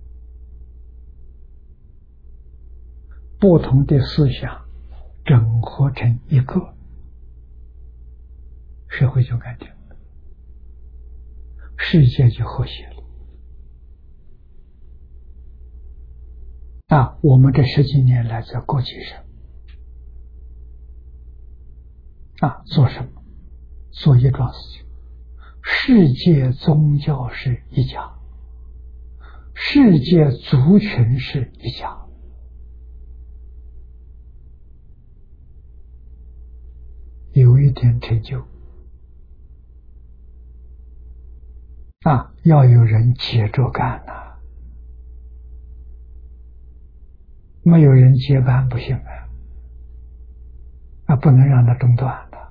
不同的思想整合成一个，社会就干净了，世界就和谐了。啊，我们这十几年来在国际上啊，做什么？做一桩事情，世界宗教是一家，世界族群是一家。有一点成就啊，要有人接着干呐、啊，没有人接班不行啊，啊，不能让它中断的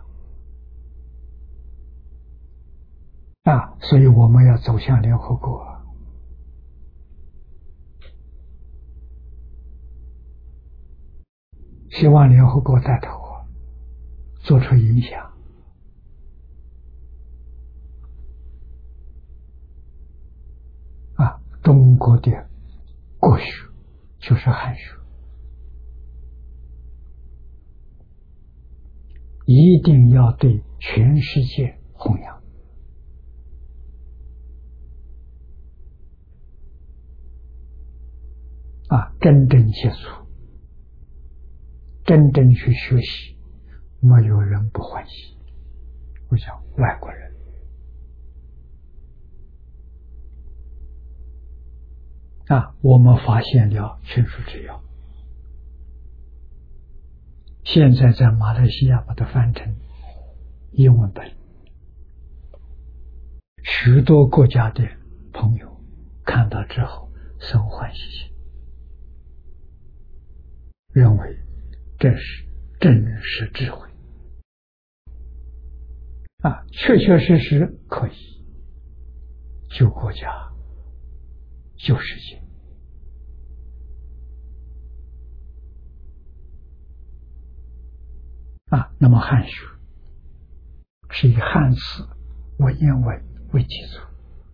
啊，所以我们要走向联合国，希望联合国带头做出影响。啊，中国的国学就是汉学，一定要对全世界弘扬。啊，真正接触，真正去学习，没有人不欢喜。我想外国人啊，我们发现了群书之要，现在在马来西亚把它翻成英文本，许多国家的朋友看到之后生欢喜心，认为这是真实智慧啊，确确实实可以救国家、救世界啊。那么汉学是以汉字文言文为基础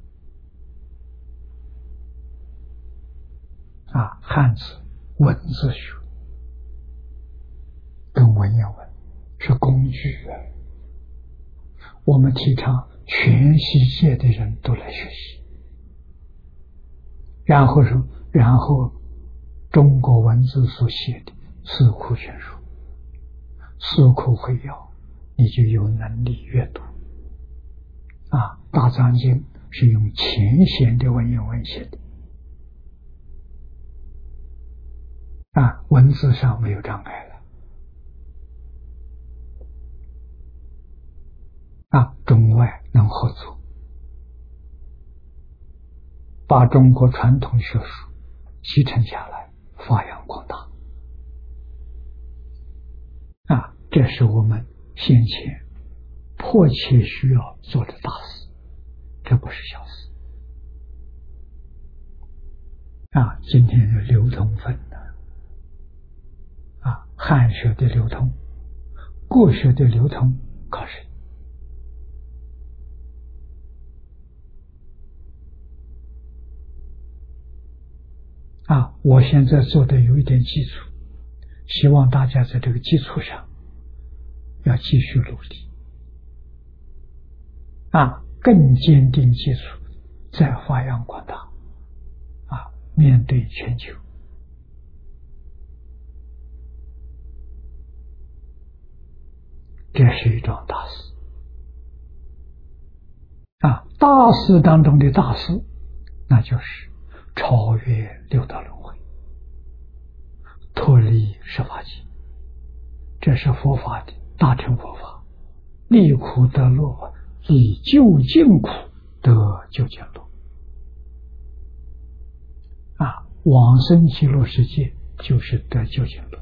啊，汉字文字学跟文言文是工具啊。我们提倡全世界的人都来学习，然后说，然后中国文字所写的四库全书、四库会要，你就有能力阅读啊。大藏经是用浅显的文言文写的啊，文字上没有障碍了啊，中外能合作，把中国传统学术继承下来，发扬光大啊，这是我们先前迫切需要做的大事，这不是小事啊。今天有流通分的啊，汉学的流通、国学的流通靠谁？啊， 我现在做的有一点基础，希望大家在这个基础上要继续努力啊，更坚定基础，再发扬光大啊，面对全球。这是一桩大事啊！大事当中的大事，那就是超越六道轮回，脱离十法界。这是佛法的大乘佛法，离苦得乐，离究竟苦得究竟乐啊！往生极乐世界就是得究竟乐，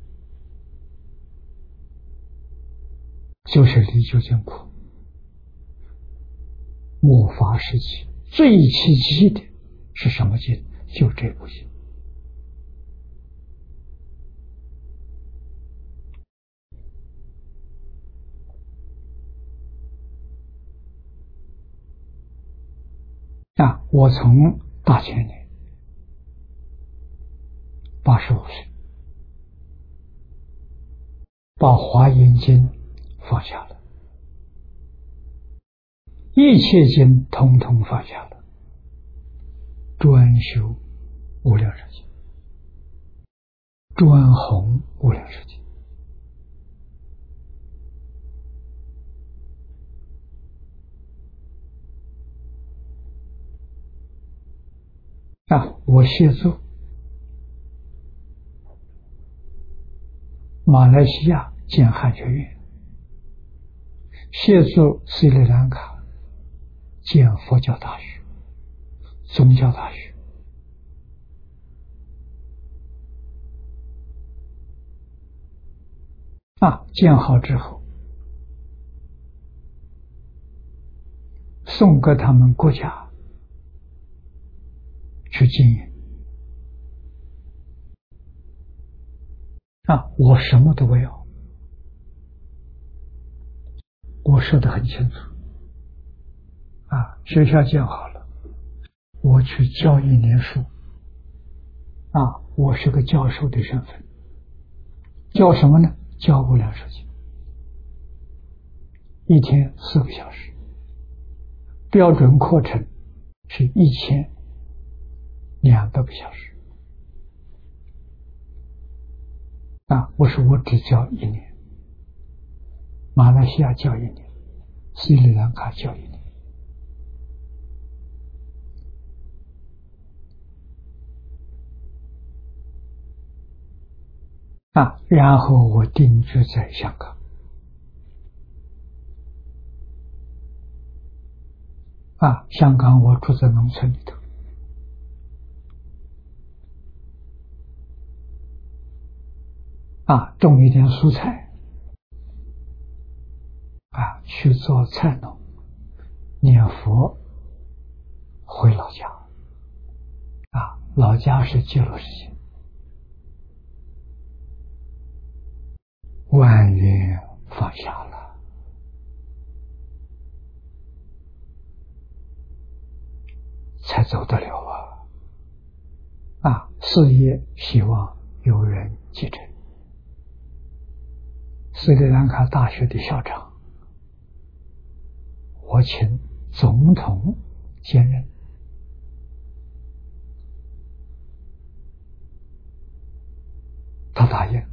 就是离究竟苦。末法时期最稀奇的是什么经？就这部经啊！我从大前年八十五岁，把《华严经》放下了，一切经统统放下了，专修无量寿经，专弘无量寿经啊！我协助马来西亚建汉学院，协助斯里兰卡建佛教大学、宗教大学啊，建好之后送给他们国家去经营啊！我什么都没有，我说得很清楚啊！学校建好了，我去教一年书啊！我是个教授的身份，教什么呢？教无量寿经，一天四个小时，标准课程是一千两百个小时啊！我说我只教一年，马来西亚教一年，斯里兰卡教一年啊！然后我定居在香港啊，香港我住在农村里头啊，种一点蔬菜啊，去做菜农，念佛，回老家啊，老家是极乐世界，万缘放下了，才走得了啊！啊，事业希望有人继承。斯里兰卡大学的校长，我请总统兼任他答应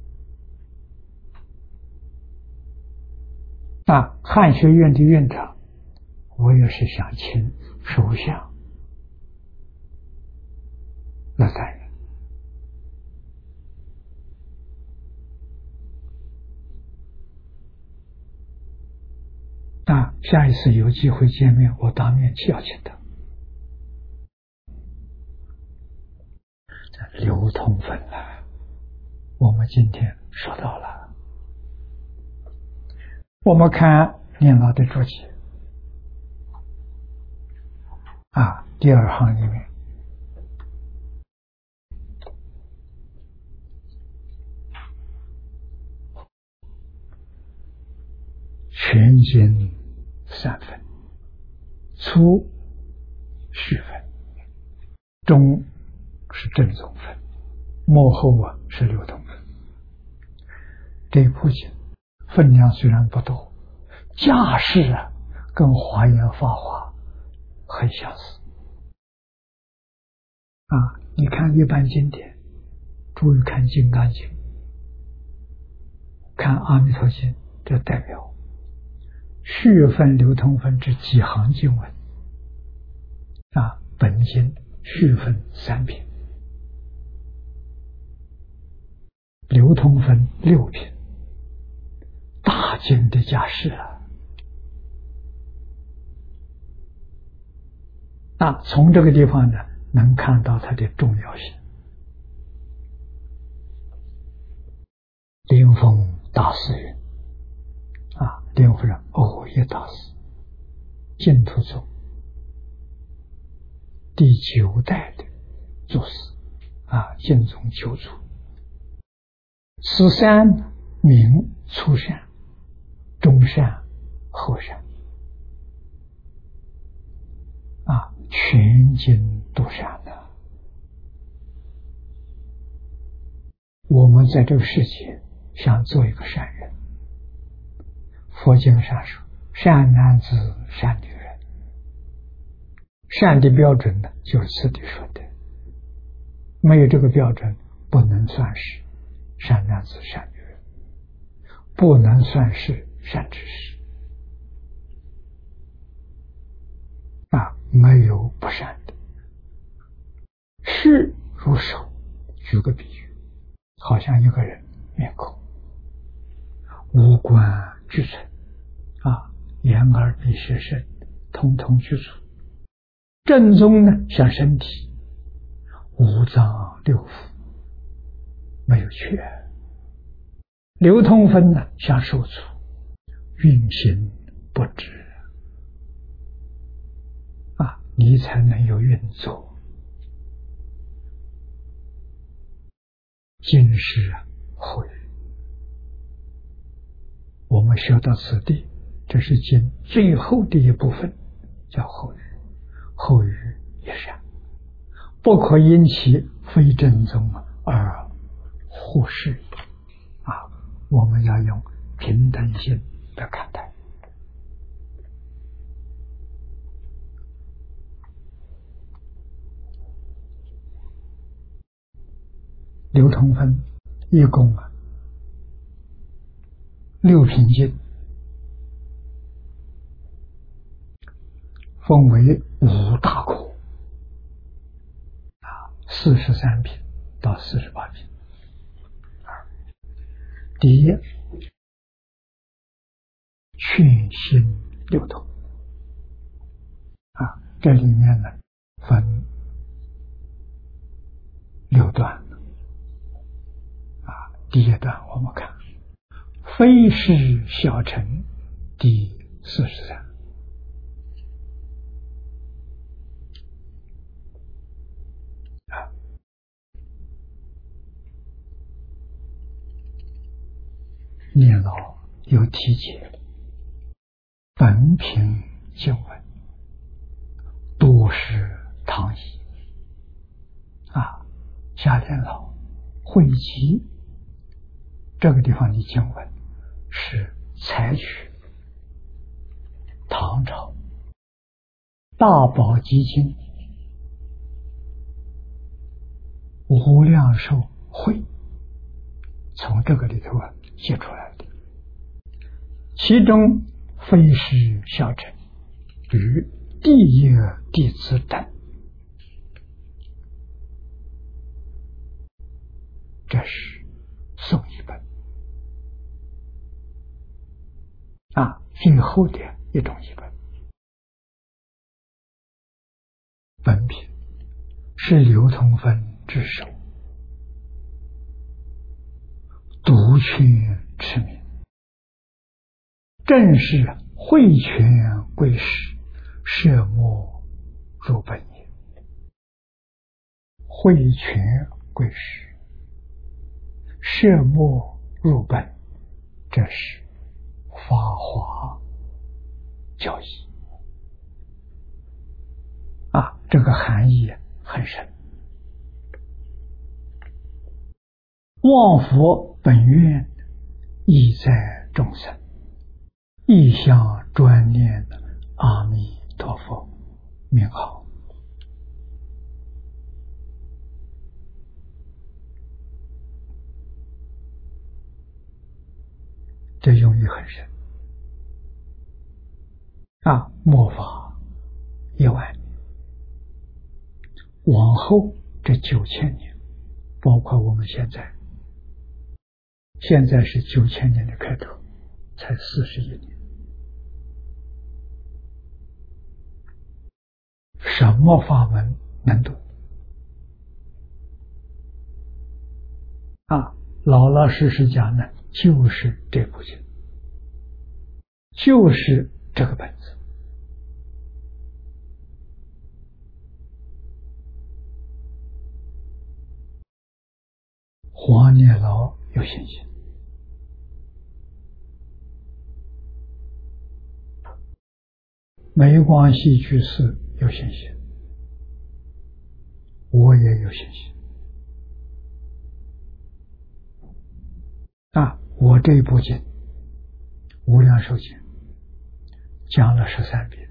啊。汉学院的院长，我也是想请首相来担任啊。下一次有机会见面，我当面邀请他。流通分了，我们今天说到了。我们看念老的注解啊，第二行里面，全经三分，初序分，中是正宗分，末后啊是流通分。这一部经分量虽然不多，架势啊跟华严法华很相似啊。你看一般经典，注意看《金刚经》，看《阿弥陀经》，这代表续分流通分之几行经文啊。本经续分三品，流通分六品，大经的架势啊！啊，从这个地方呢，能看到它的重要性。灵峰大师云啊，灵夫人藕益大师，净土宗第九代的祖师啊，净宗九祖。十三名初善、中善、后善啊，全经都善的。我们在这个世界想做一个善人，佛经上说，善男子、善女人，善的标准呢，就是此地说的，没有这个标准，不能算是善男子、善女人，不能算是善知识啊，没有不善的。是如手，举个比喻，好像一个人面孔，五官俱全啊，眼耳鼻舌身通通具足。正宗呢，像身体，五脏六腑没有缺。流通分呢，像手足，运行不止啊，你才能有运作。今世后语，我们学到此地，这是经最后的一部分，叫后语。后语也善，不可因其非正宗而忽视啊！我们要用平等心来看待。流通分一共啊六品经，分为五大科啊，四十三品到四十八品。第一，劝心流通啊，这里面呢分六段啊。第一段我们看非是小乘第四十三啊，念老有题解，本品经文多是唐译啊，夏天老汇集这个地方的经文是采取唐朝大宝积经无量寿会从这个里头啊写出来的，其中非是小乘与第一弟子等，这是宋译本啊，最后的一种译本。本品是流通分之首，独劝持名，正是慧权归师，摄末入本也。慧权归师，摄末入本，这是法华教义啊，这个含义很深望佛本愿意在众生，意向专念阿弥陀佛名号。这用意很深啊！末法一万年，往后这九千年，包括我们现在，现在是九千年的开头，才四十一年。什么法门能懂啊？老老实实讲呢，就是这部经，就是这个本子。黄念老有信心，梅光系居士有信心，我也有信心啊！我这一部经《无量寿经》讲了十三遍，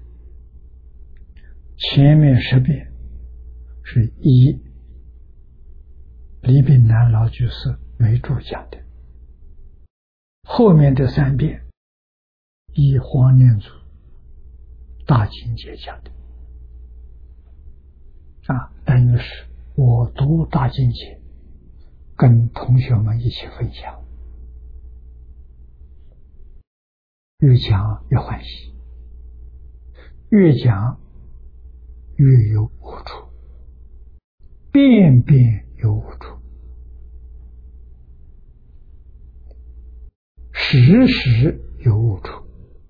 前面十遍是以李炳南老居士为主讲的，后面这三遍以黄念祖大经解讲的啊，等于是我读大经解，跟同学们一起分享，越讲越欢喜，越讲越有悟处，遍遍有悟处，时时有悟处。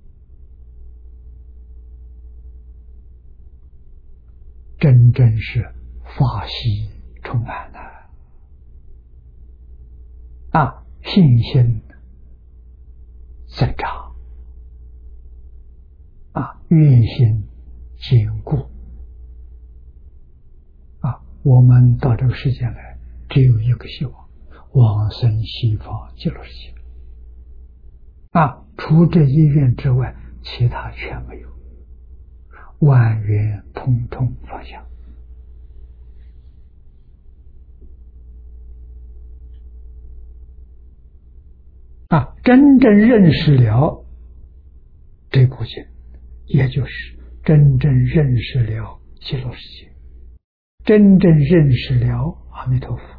真正是法喜充满了啊，信心增长啊，愿心坚固啊。我们到这个世界来，只有一个希望，往生西方极乐世界啊，除这一愿之外，其他全没有。万缘通通放下啊！真正认识了这部经，也就是真正认识了极乐世界，真正认识了阿弥陀佛。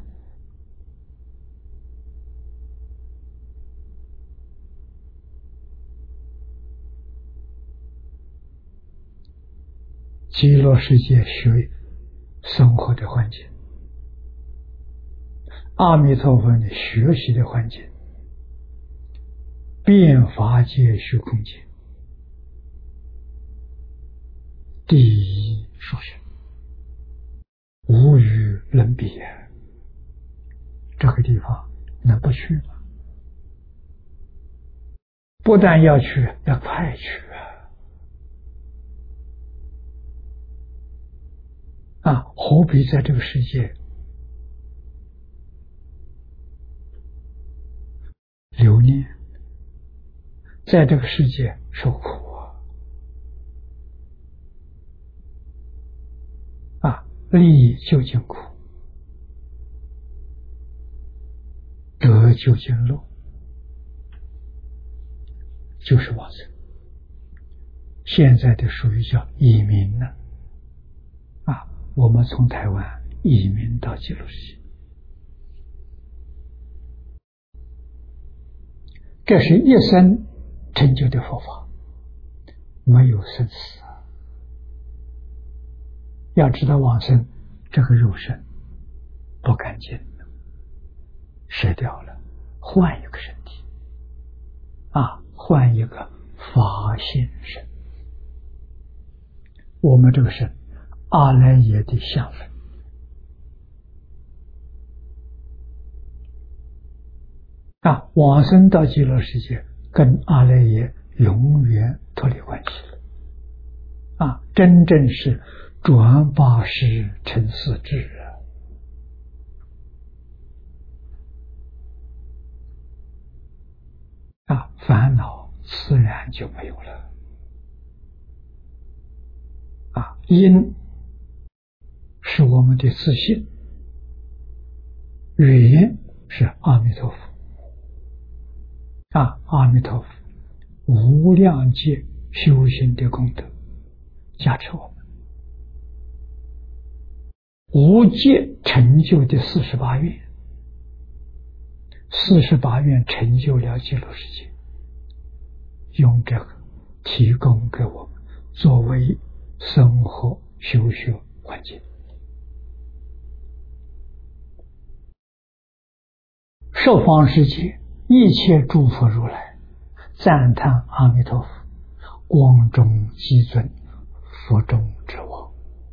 极乐世界学生活的环境，阿弥陀佛的学习的环境，变法界虚空界第一殊胜，无与伦比。这个地方能不去吗？不但要去，要快去啊！何必在这个世界留念，在这个世界受苦啊！啊，利究竟苦，得究竟乐，就是往生。现在的属于叫移民呢啊！我们从台湾移民到极乐世界，这是一生成就的佛法，没有生死啊！要知道往生这个肉身不干净，舍掉了，换一个身体啊，换一个法性身。我们这个身阿赖耶的相分啊，往生到极乐世界跟阿赖耶永远脱离关系了啊，真正是转八识成四智啊啊，烦恼自然就没有了。啊，因是我们的自信，缘是阿弥陀佛。啊，阿弥陀佛无量劫修行的功德加持我们，无界成就的四十八愿，四十八愿成就了极乐世界，用这个提供给我们作为生活修学环境。十方世界一切诸佛如来赞叹阿弥陀佛光中极尊，佛中之王。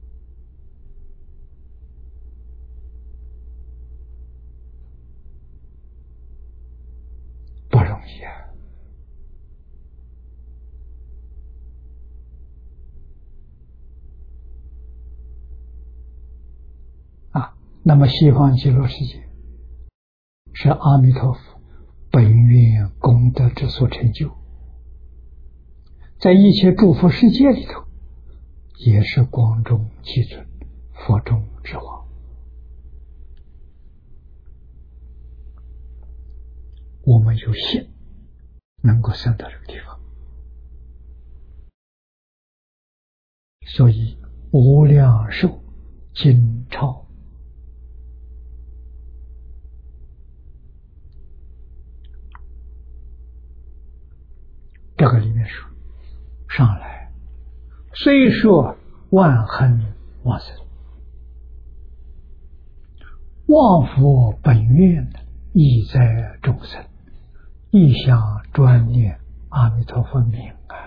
不容易啊！啊，那么西方极乐世界是阿弥陀佛本愿功德之所成就，在一切诸佛世界里头，也是光中极尊，佛中之王。我们有幸能够生到这个地方，所以无量寿经超这个里面说上来，虽说万恒往生，望佛本愿意在众生，一向专念阿弥陀佛名啊！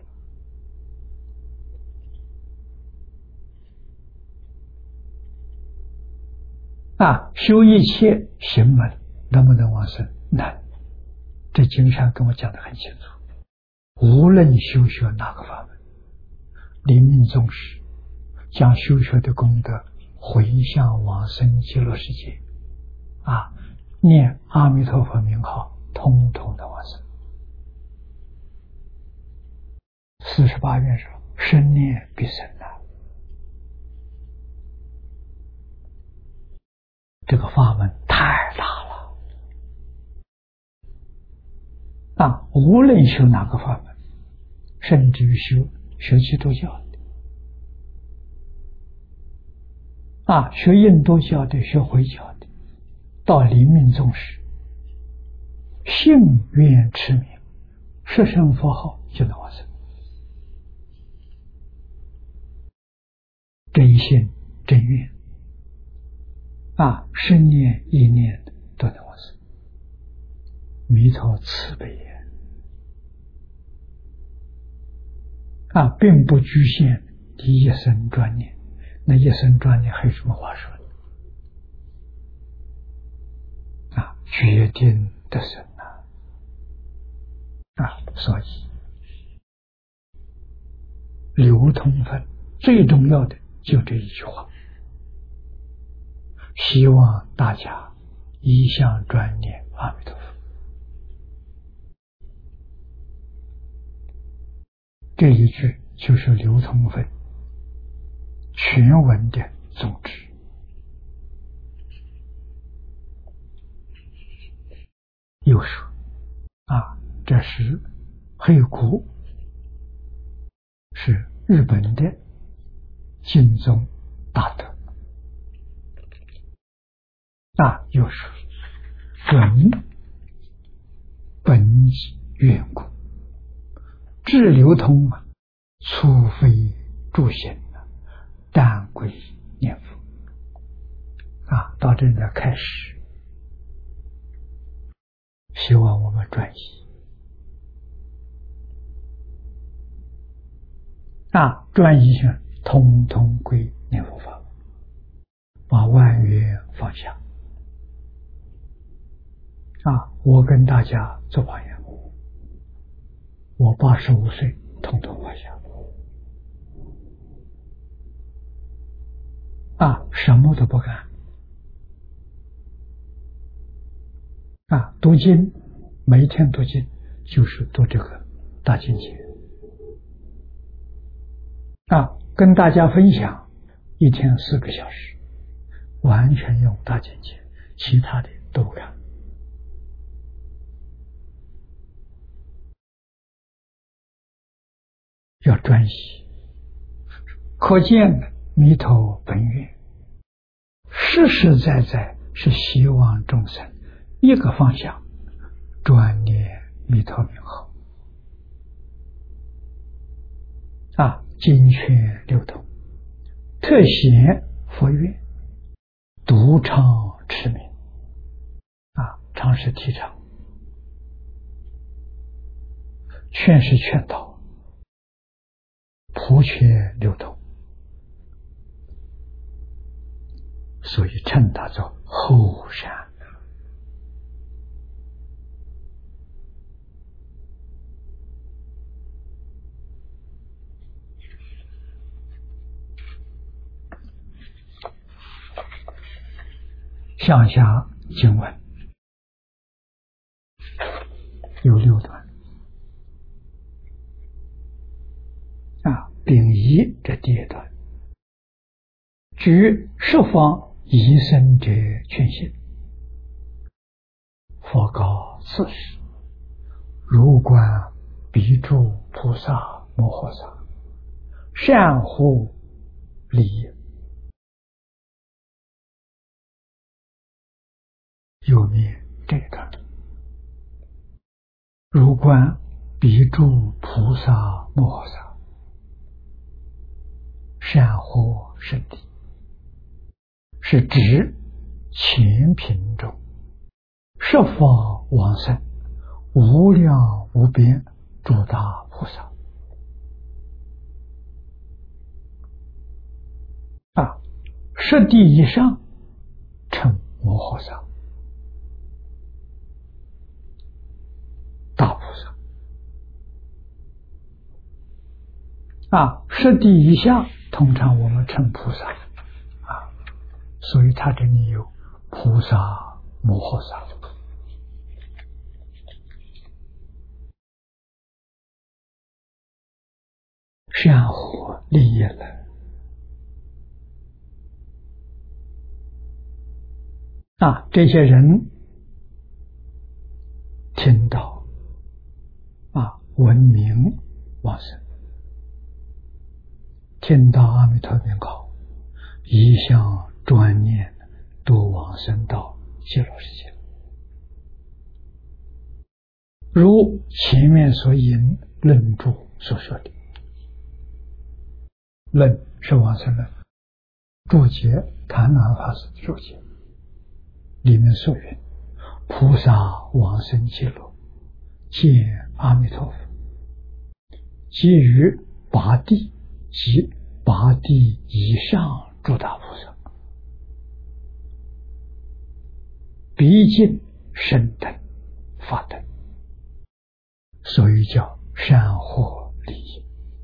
啊，修一切行门能不能往生？难。这经上跟我讲得很清楚，无论修学哪个法门，临命终时将修学的功德回向往生极乐世界，啊，念阿弥陀佛名号，通通的往生。四十八愿说生念必生啊，这个法门太大了啊！无论修哪个法门，甚至于修学基督教的啊，学印度教的，学回教的，到临命终时，信愿持名，十声佛号就能往生。真心真愿啊，生念意念都能往生。弥陀慈悲也啊，并不局限你一生专念，那一生专念还有什么话说的啊？决定得生啊！啊，所以流通分最重要的就这一句话，希望大家一向专念阿弥陀佛。这一句就是流通分全文的宗旨。又说啊，这是黑谷，是日本的净宗大德啊，又说本本缘故，智流通啊，除非助行啊，但归念佛啊。到这里来开始，希望我们专一啊，专一性通通归念佛法，把万缘放下啊！我跟大家做榜样，我八十五岁，统统放下啊，什么都不干啊！读经，每天读经， 就是读这个大经解啊，跟大家分享一天四个小时，完全用大经解，其他的都不看。要专心，可见弥陀本愿实实在在是希望众生一个方向，专念弥陀名号啊，精确流通，特显佛愿，独倡持名啊，常是提倡，劝是劝导，普却流通，所以称它做后善。向下经文有六段啊，丙一这第一段，举十方一生者劝信，佛告此时，如观彼诸菩萨摩诃萨，善乎利益。右面这一段，如观彼诸菩萨摩诃萨，善乎圣谛，是指前品中十方往生无量无边诸大菩萨啊，十地以上称摩诃萨，大菩萨啊，十地以下通常我们称菩萨啊，所以它这里有菩萨摩诃萨。善乎利益了啊，这些人听到啊，闻名往生，听到阿弥陀名号，一向专念，都往生到极乐世界。如前面所引论著所说的，论是往生论，注解谭鸾法师的注解里面说云：菩萨往生极乐，见阿弥陀佛，即于八地及八地以上诸大菩萨，毕竟身等法等，所以叫善获利益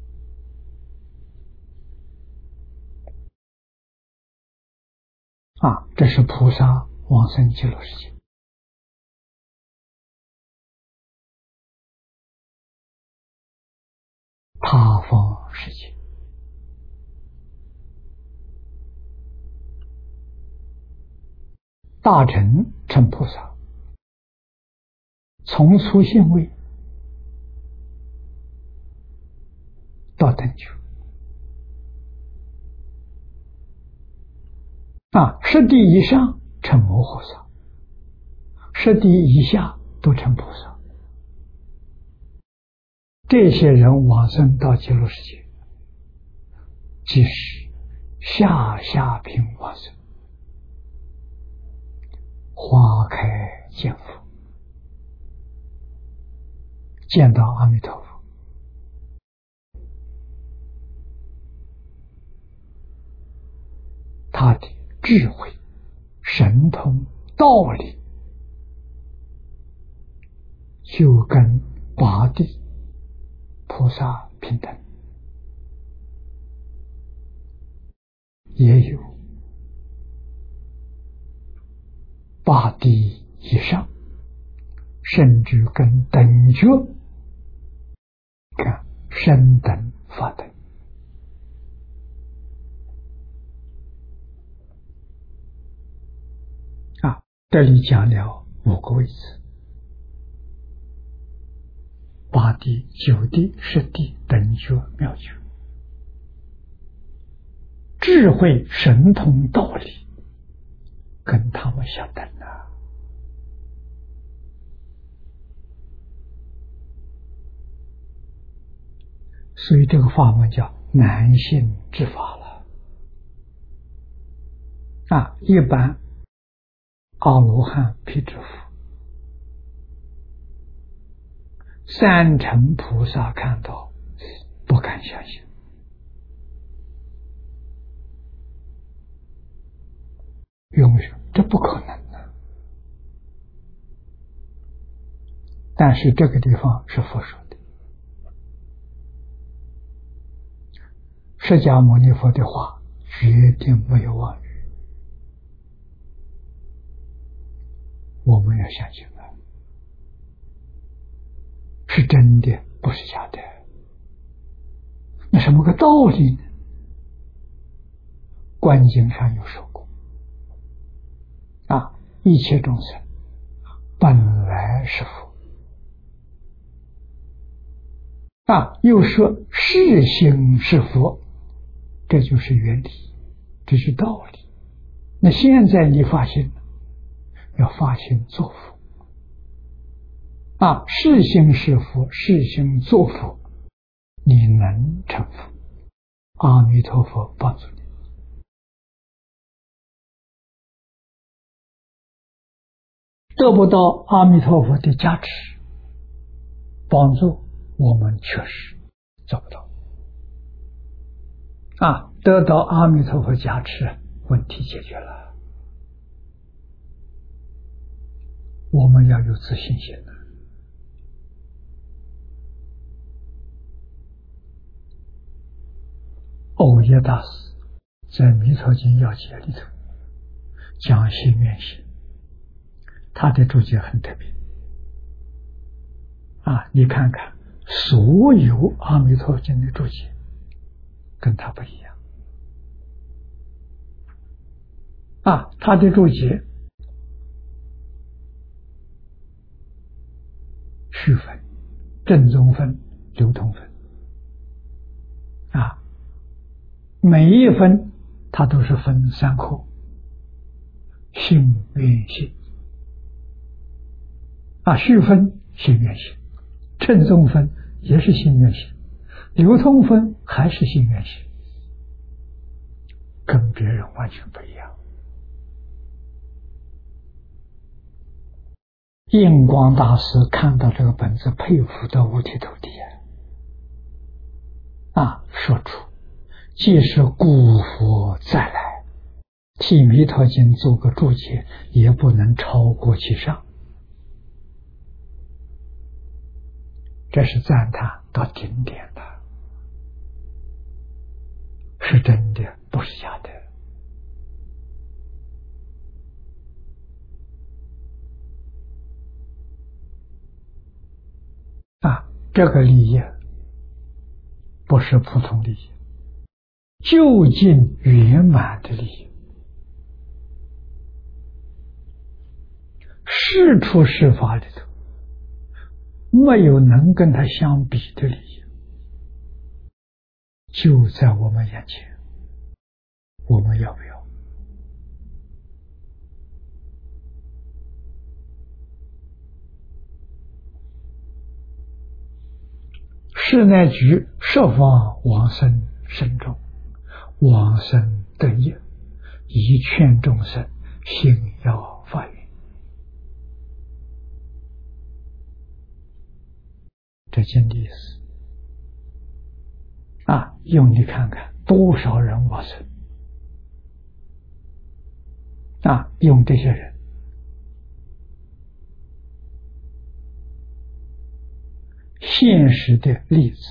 啊，这是菩萨往生极乐世界。他方世界大乘称菩萨，从初性位到等觉啊，十地以上称摩诃萨，十地以下都称菩萨。这些人往生到极乐世界，即是下下品往生，花开见佛，见到阿弥陀佛，他的智慧、神通、道理，就跟八地菩萨平等，也有八地以上甚至跟等觉，看升等法等啊，这里讲了五个位置：八地、九地、十地、等觉、妙觉，智慧神通道理跟他们相等啊。所以这个法门叫难信之法了啊！一般阿罗汉、辟支佛、三乘菩萨看到不敢相信，永说这不可能的。但是这个地方是佛说的，释迦牟尼佛的话决定没有妄语，我们要相信了，是真的，不是假的。那什么个道理呢？观经上有说过啊，一切众生本来是佛啊，又说是心是佛，这就是原理，这是道理。那现在你发心了，要发心做佛啊，是心是佛，是心做佛，你能成佛，阿弥陀佛帮助你。得不到阿弥陀佛的加持帮助，我们确实做不到啊。得到阿弥陀佛加持，问题解决了。我们要有自信心的。藕耶大师在《弥陀经要解》里头讲心愿行，他的注解很特别啊！你看看所有阿弥陀经的注解跟他不一样啊！他的注解序分、正宗分、流通分啊，每一分它都是分三科：性、愿、行啊。序分性愿行，正宗分也是性愿行，流通分还是性愿行，跟别人完全不一样。印光大师看到这个本子，佩服得五体投地啊！啊，说出即使古佛再来替弥陀经做个注解，也不能超过其上。这是赞叹到顶点的，是真的，不是假的。啊，这个利益不是普通利益，究竟圆满的利益，事出事法里头没有能跟它相比的利益，就在我们眼前，我们要不要？是乃局设法往生深重，往生得业，以劝众生心要发愿。这经的意思啊，用你看看多少人往生啊，用这些人现实的例子，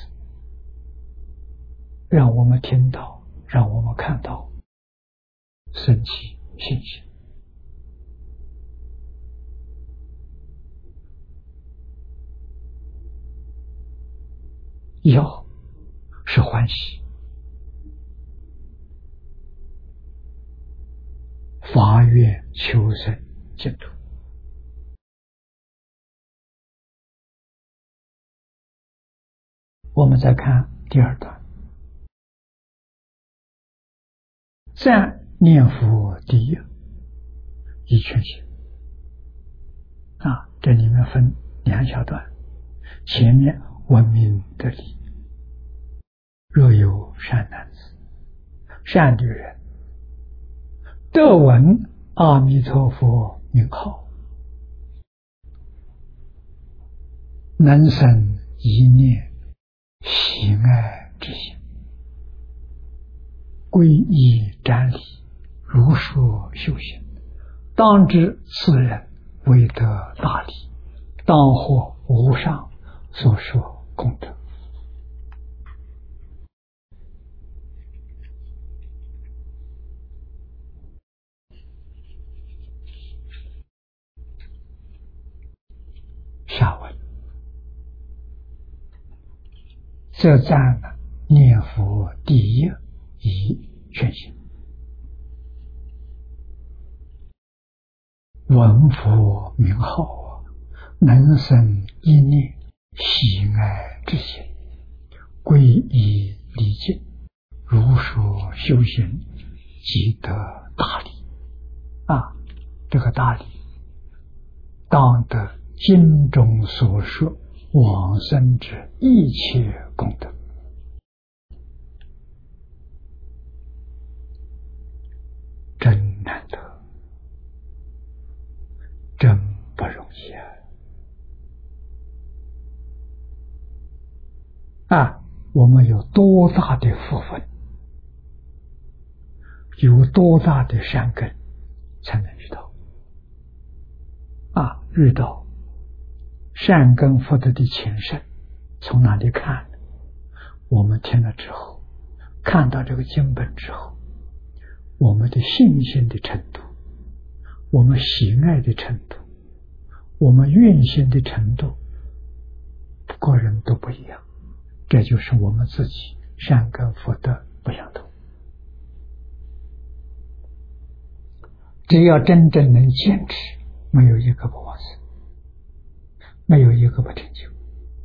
让我们听到，让我们看到，升起信心。 要是欢喜，发愿求生净土。我们再看第二段，赞念佛第一，一全心。啊，这里面分两小段，前面闻名得利，若有善男子、善女人，得闻阿弥陀佛名号，能生一念喜爱之心，皈依瞻礼，如说修行，当知此人为得大利，当获无上所说功德。下文这赞呢，念佛第一以全心，闻佛名号，能生一念喜爱之心，皈依礼敬，如说修行，即得大利。啊，这个大利，当得经中所说往生之一切功德。真难得，真不容易啊！啊，我们有多大的福分，有多大的善根，才能遇到啊！遇到善根福德的前身，从哪里看？我们听了之后，看到这个经本之后，我们的信心的程度，我们喜爱的程度，我们愿心的程度，个人都不一样。这就是我们自己善根福德不相同。只要真正能坚持，没有一个不往生，没有一个不成就。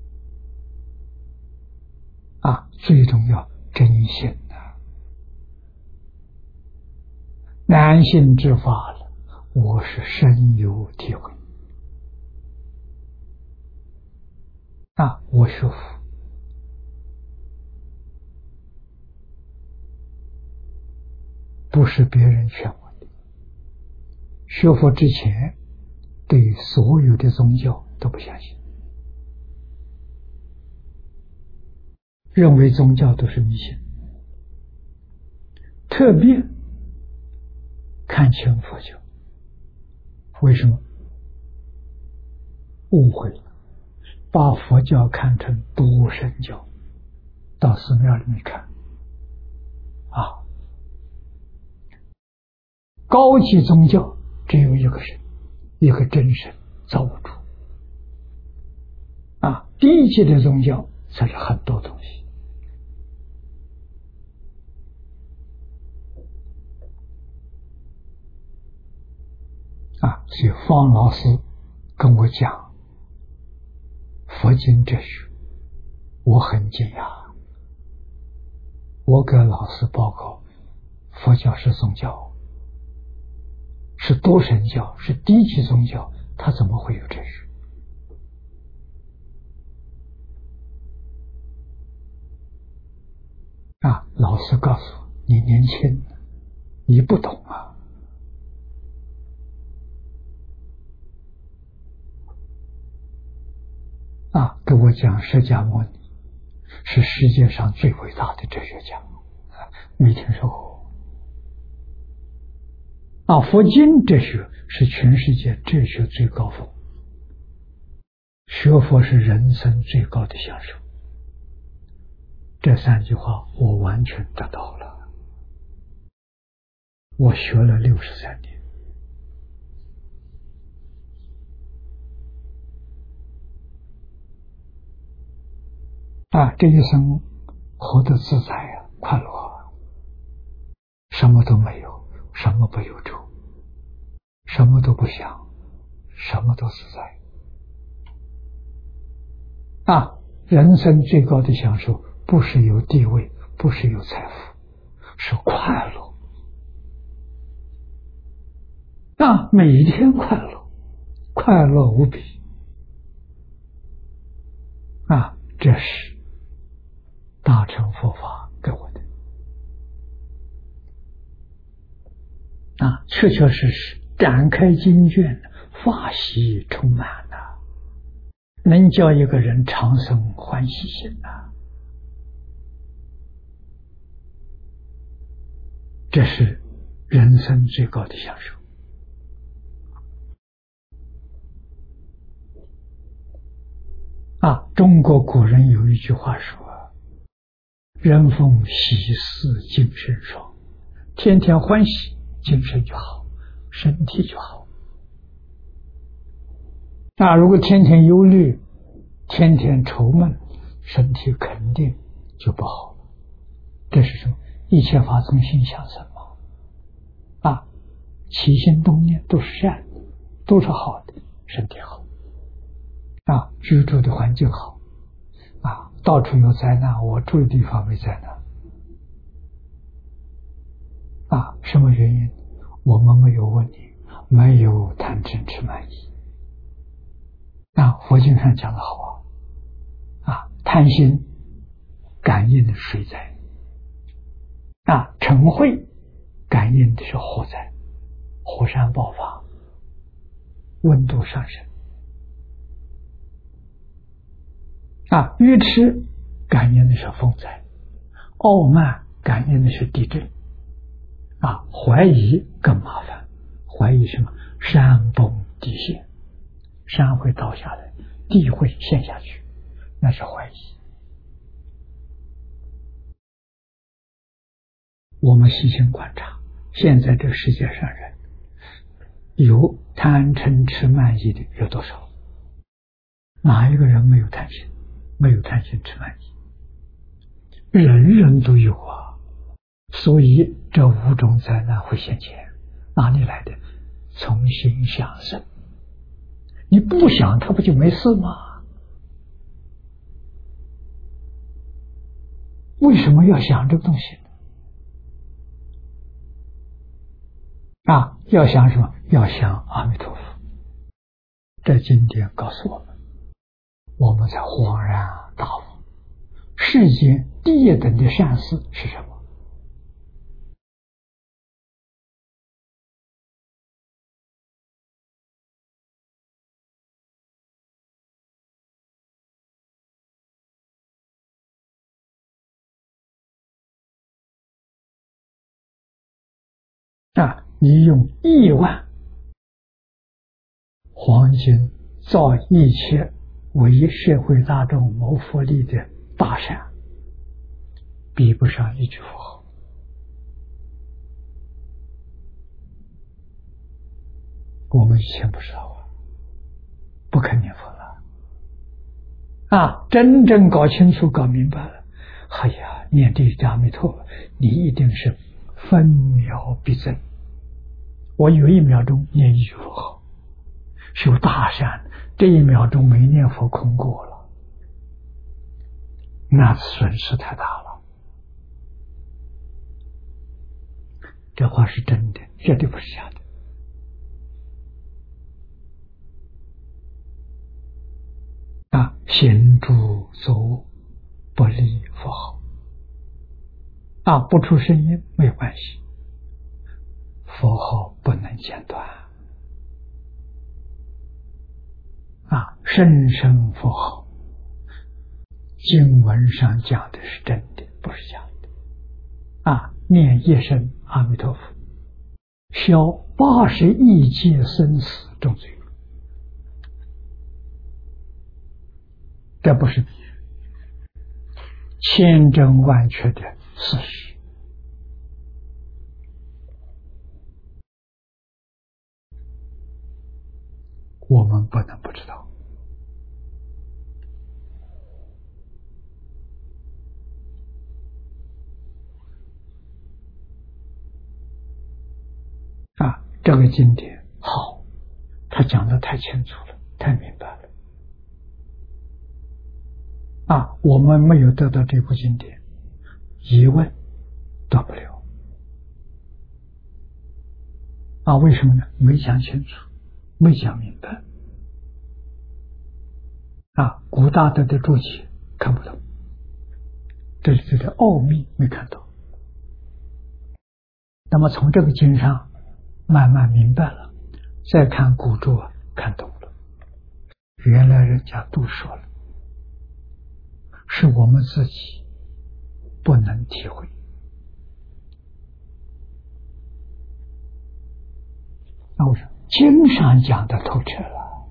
啊，最重要真心啊！难信之法了，我是深有体会。啊，我学佛不是别人劝我的，学佛之前对所有的宗教都不相信，认为宗教都是迷信，特别看清佛教。为什么？误会了，把佛教看成多神教，到寺庙里面看啊，高级宗教只有一个神，一个真神造物主啊，低级的宗教才是很多东西。啊，所以方老师跟我讲佛经哲学，我很惊讶。我给老师报告，佛教是宗教，是多神教，是低级宗教，他怎么会有哲学？啊，老师告诉我，你年轻，你不懂啊。啊，跟我讲释迦牟尼是世界上最伟大的哲学家，没听说过。啊，佛经哲学是全世界哲学最高峰，学佛是人生最高的享受。这三句话我完全得到了，我学了六十三年。 啊，这一生活得自在啊，快乐啊，什么都没有，什么不由衷，什么都不想，什么都自在啊！人生最高的享受，不是有地位，不是有财富，是快乐啊！每一天快乐，快乐无比啊！这是大乘佛法给我的啊，确确实实展开经卷，法喜充满了，能叫一个人长生欢喜心啊！这是人生最高的享受啊！中国古人有一句话说：“人逢喜事精神爽”，天天欢喜，精神就好，身体就好。那如果天天忧虑，天天愁闷，身体肯定就不好了。这是什么？一切法从心想生嘛。啊，起心动念都是善的，都是好的，身体好。啊，居住的环境好。啊，到处有灾难，我住的地方没灾难。啊，什么原因？我们没有问题，没有贪嗔痴慢疑。啊，佛经上讲的好啊，啊，贪心感应的是水灾，啊，嗔恚感应的是火灾，火山爆发，温度上升。啊，愚痴感应的是风灾，傲慢感应的是地震。啊，怀疑更麻烦，怀疑什么？山崩地陷，山会倒下来，地会陷下去，那是怀疑。我们细心观察，现在这世界上人有贪嗔痴慢疑的有多少？哪一个人没有贪心，没有贪心痴慢疑？人人都有啊。所以这五种灾难会现前，哪里来的？从心想生。你不想它不就没事吗？为什么要想这个东西呢？啊，要想什么？要想阿弥陀佛。这经典告诉我们，我们才恍然大悟，世间第一等的善事是什么？啊，你用亿万黄金造一切为社会大众谋福利的大善，比不上一句佛号。我们以前不知道啊，不肯念佛了啊！真正搞清楚、搞明白了，哎呀，念这一阿弥陀佛，你一定是分秒必争。我有一秒钟念一句佛号，修大善，这一秒钟没念佛空过了，那损失太大了。这话是真的，绝对不是假的。啊，行住坐不离佛号，啊，不出声音没有关系，佛号不能间断。啊，声声佛号，经文上讲的是真的，不是假的。啊，念一声阿弥陀佛，消八十亿劫生死重罪。这不是千真万确的事实。我们不能不知道。 啊，这个经典好，他讲的太清楚了，太明白了。啊，我们没有得到这部经典，疑问断不了。啊，为什么呢？没讲清楚，没讲明白。啊，古大德的注解看不懂，这是这个奥秘没看到。那么从这个经上慢慢明白了，再看古注看懂了，原来人家都说了，是我们自己不能体会。那我说经上讲的透彻了，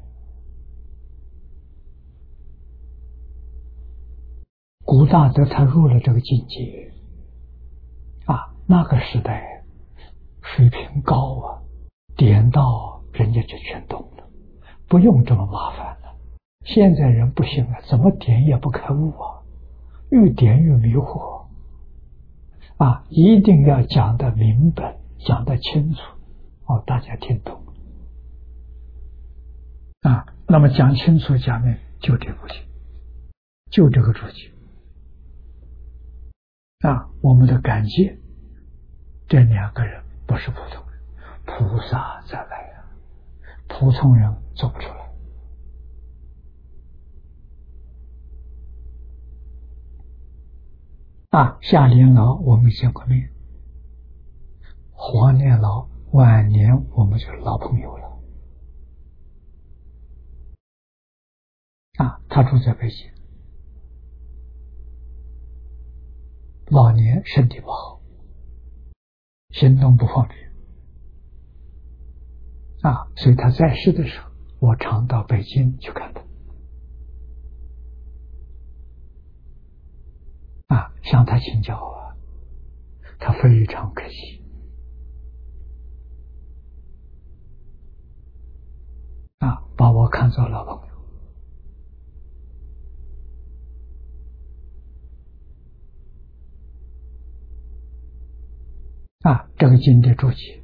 古大德他入了这个境界啊，那个时代水平高啊，点到人家就全懂了，不用这么麻烦了。现在人不行了，怎么点也不开悟啊，越点越迷惑啊！一定要讲得明白，讲得清楚哦，大家听懂啊。那么讲清楚讲明就这部经，就这个主题啊。我们的感谢这两个人不是普通人，菩萨在来啊，普通人做不出来啊。夏年老我们见过面，黄年老晚年我们就老朋友了啊。他住在北京，老年身体不好，行动不方便啊，所以他在世的时候，我常到北京去看他啊，向他请教啊，他非常可惜啊，把我看作老朋友啊。这个经典注解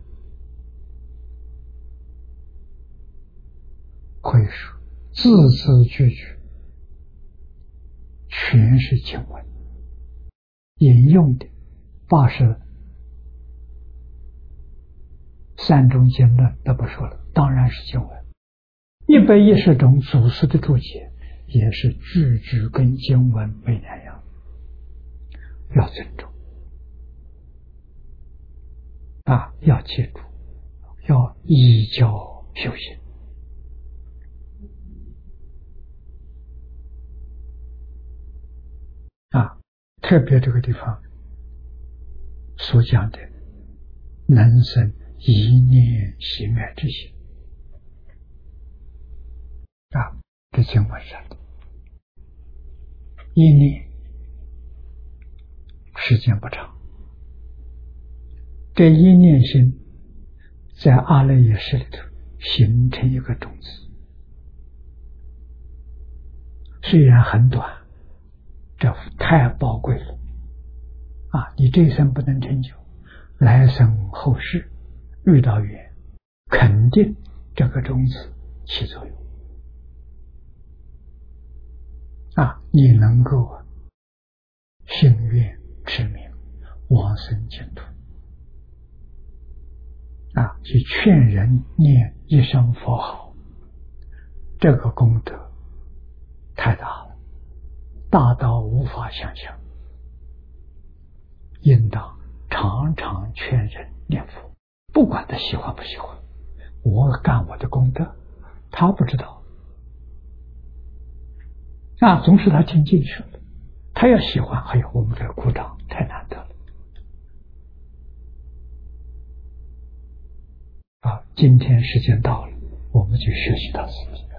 可以说字字句句全是经文，引用的八十三种经论都不说了，当然是经文。一百一十种祖师的注解也是句句跟经文没两样，要尊重啊，要记住，要依教修行啊。特别这个地方所讲的能生一念喜爱之心啊，这经文上的一念时间不长，这一念心在阿赖耶识里头形成一个种子，虽然很短，这太宝贵了啊！你这一生不能成就，来生后世遇到缘，肯定这个种子起作用啊！你能够心愿持名，往生净土啊！去劝人念一声佛号，这个功德太大了，大到无法想象，应当常常劝人念佛，不管他喜欢不喜欢，我干我的功德，他不知道啊，总是他听进去了，他要喜欢，哎呦，我们这鼓掌太难得了啊！今天时间到了，我们就学习到此。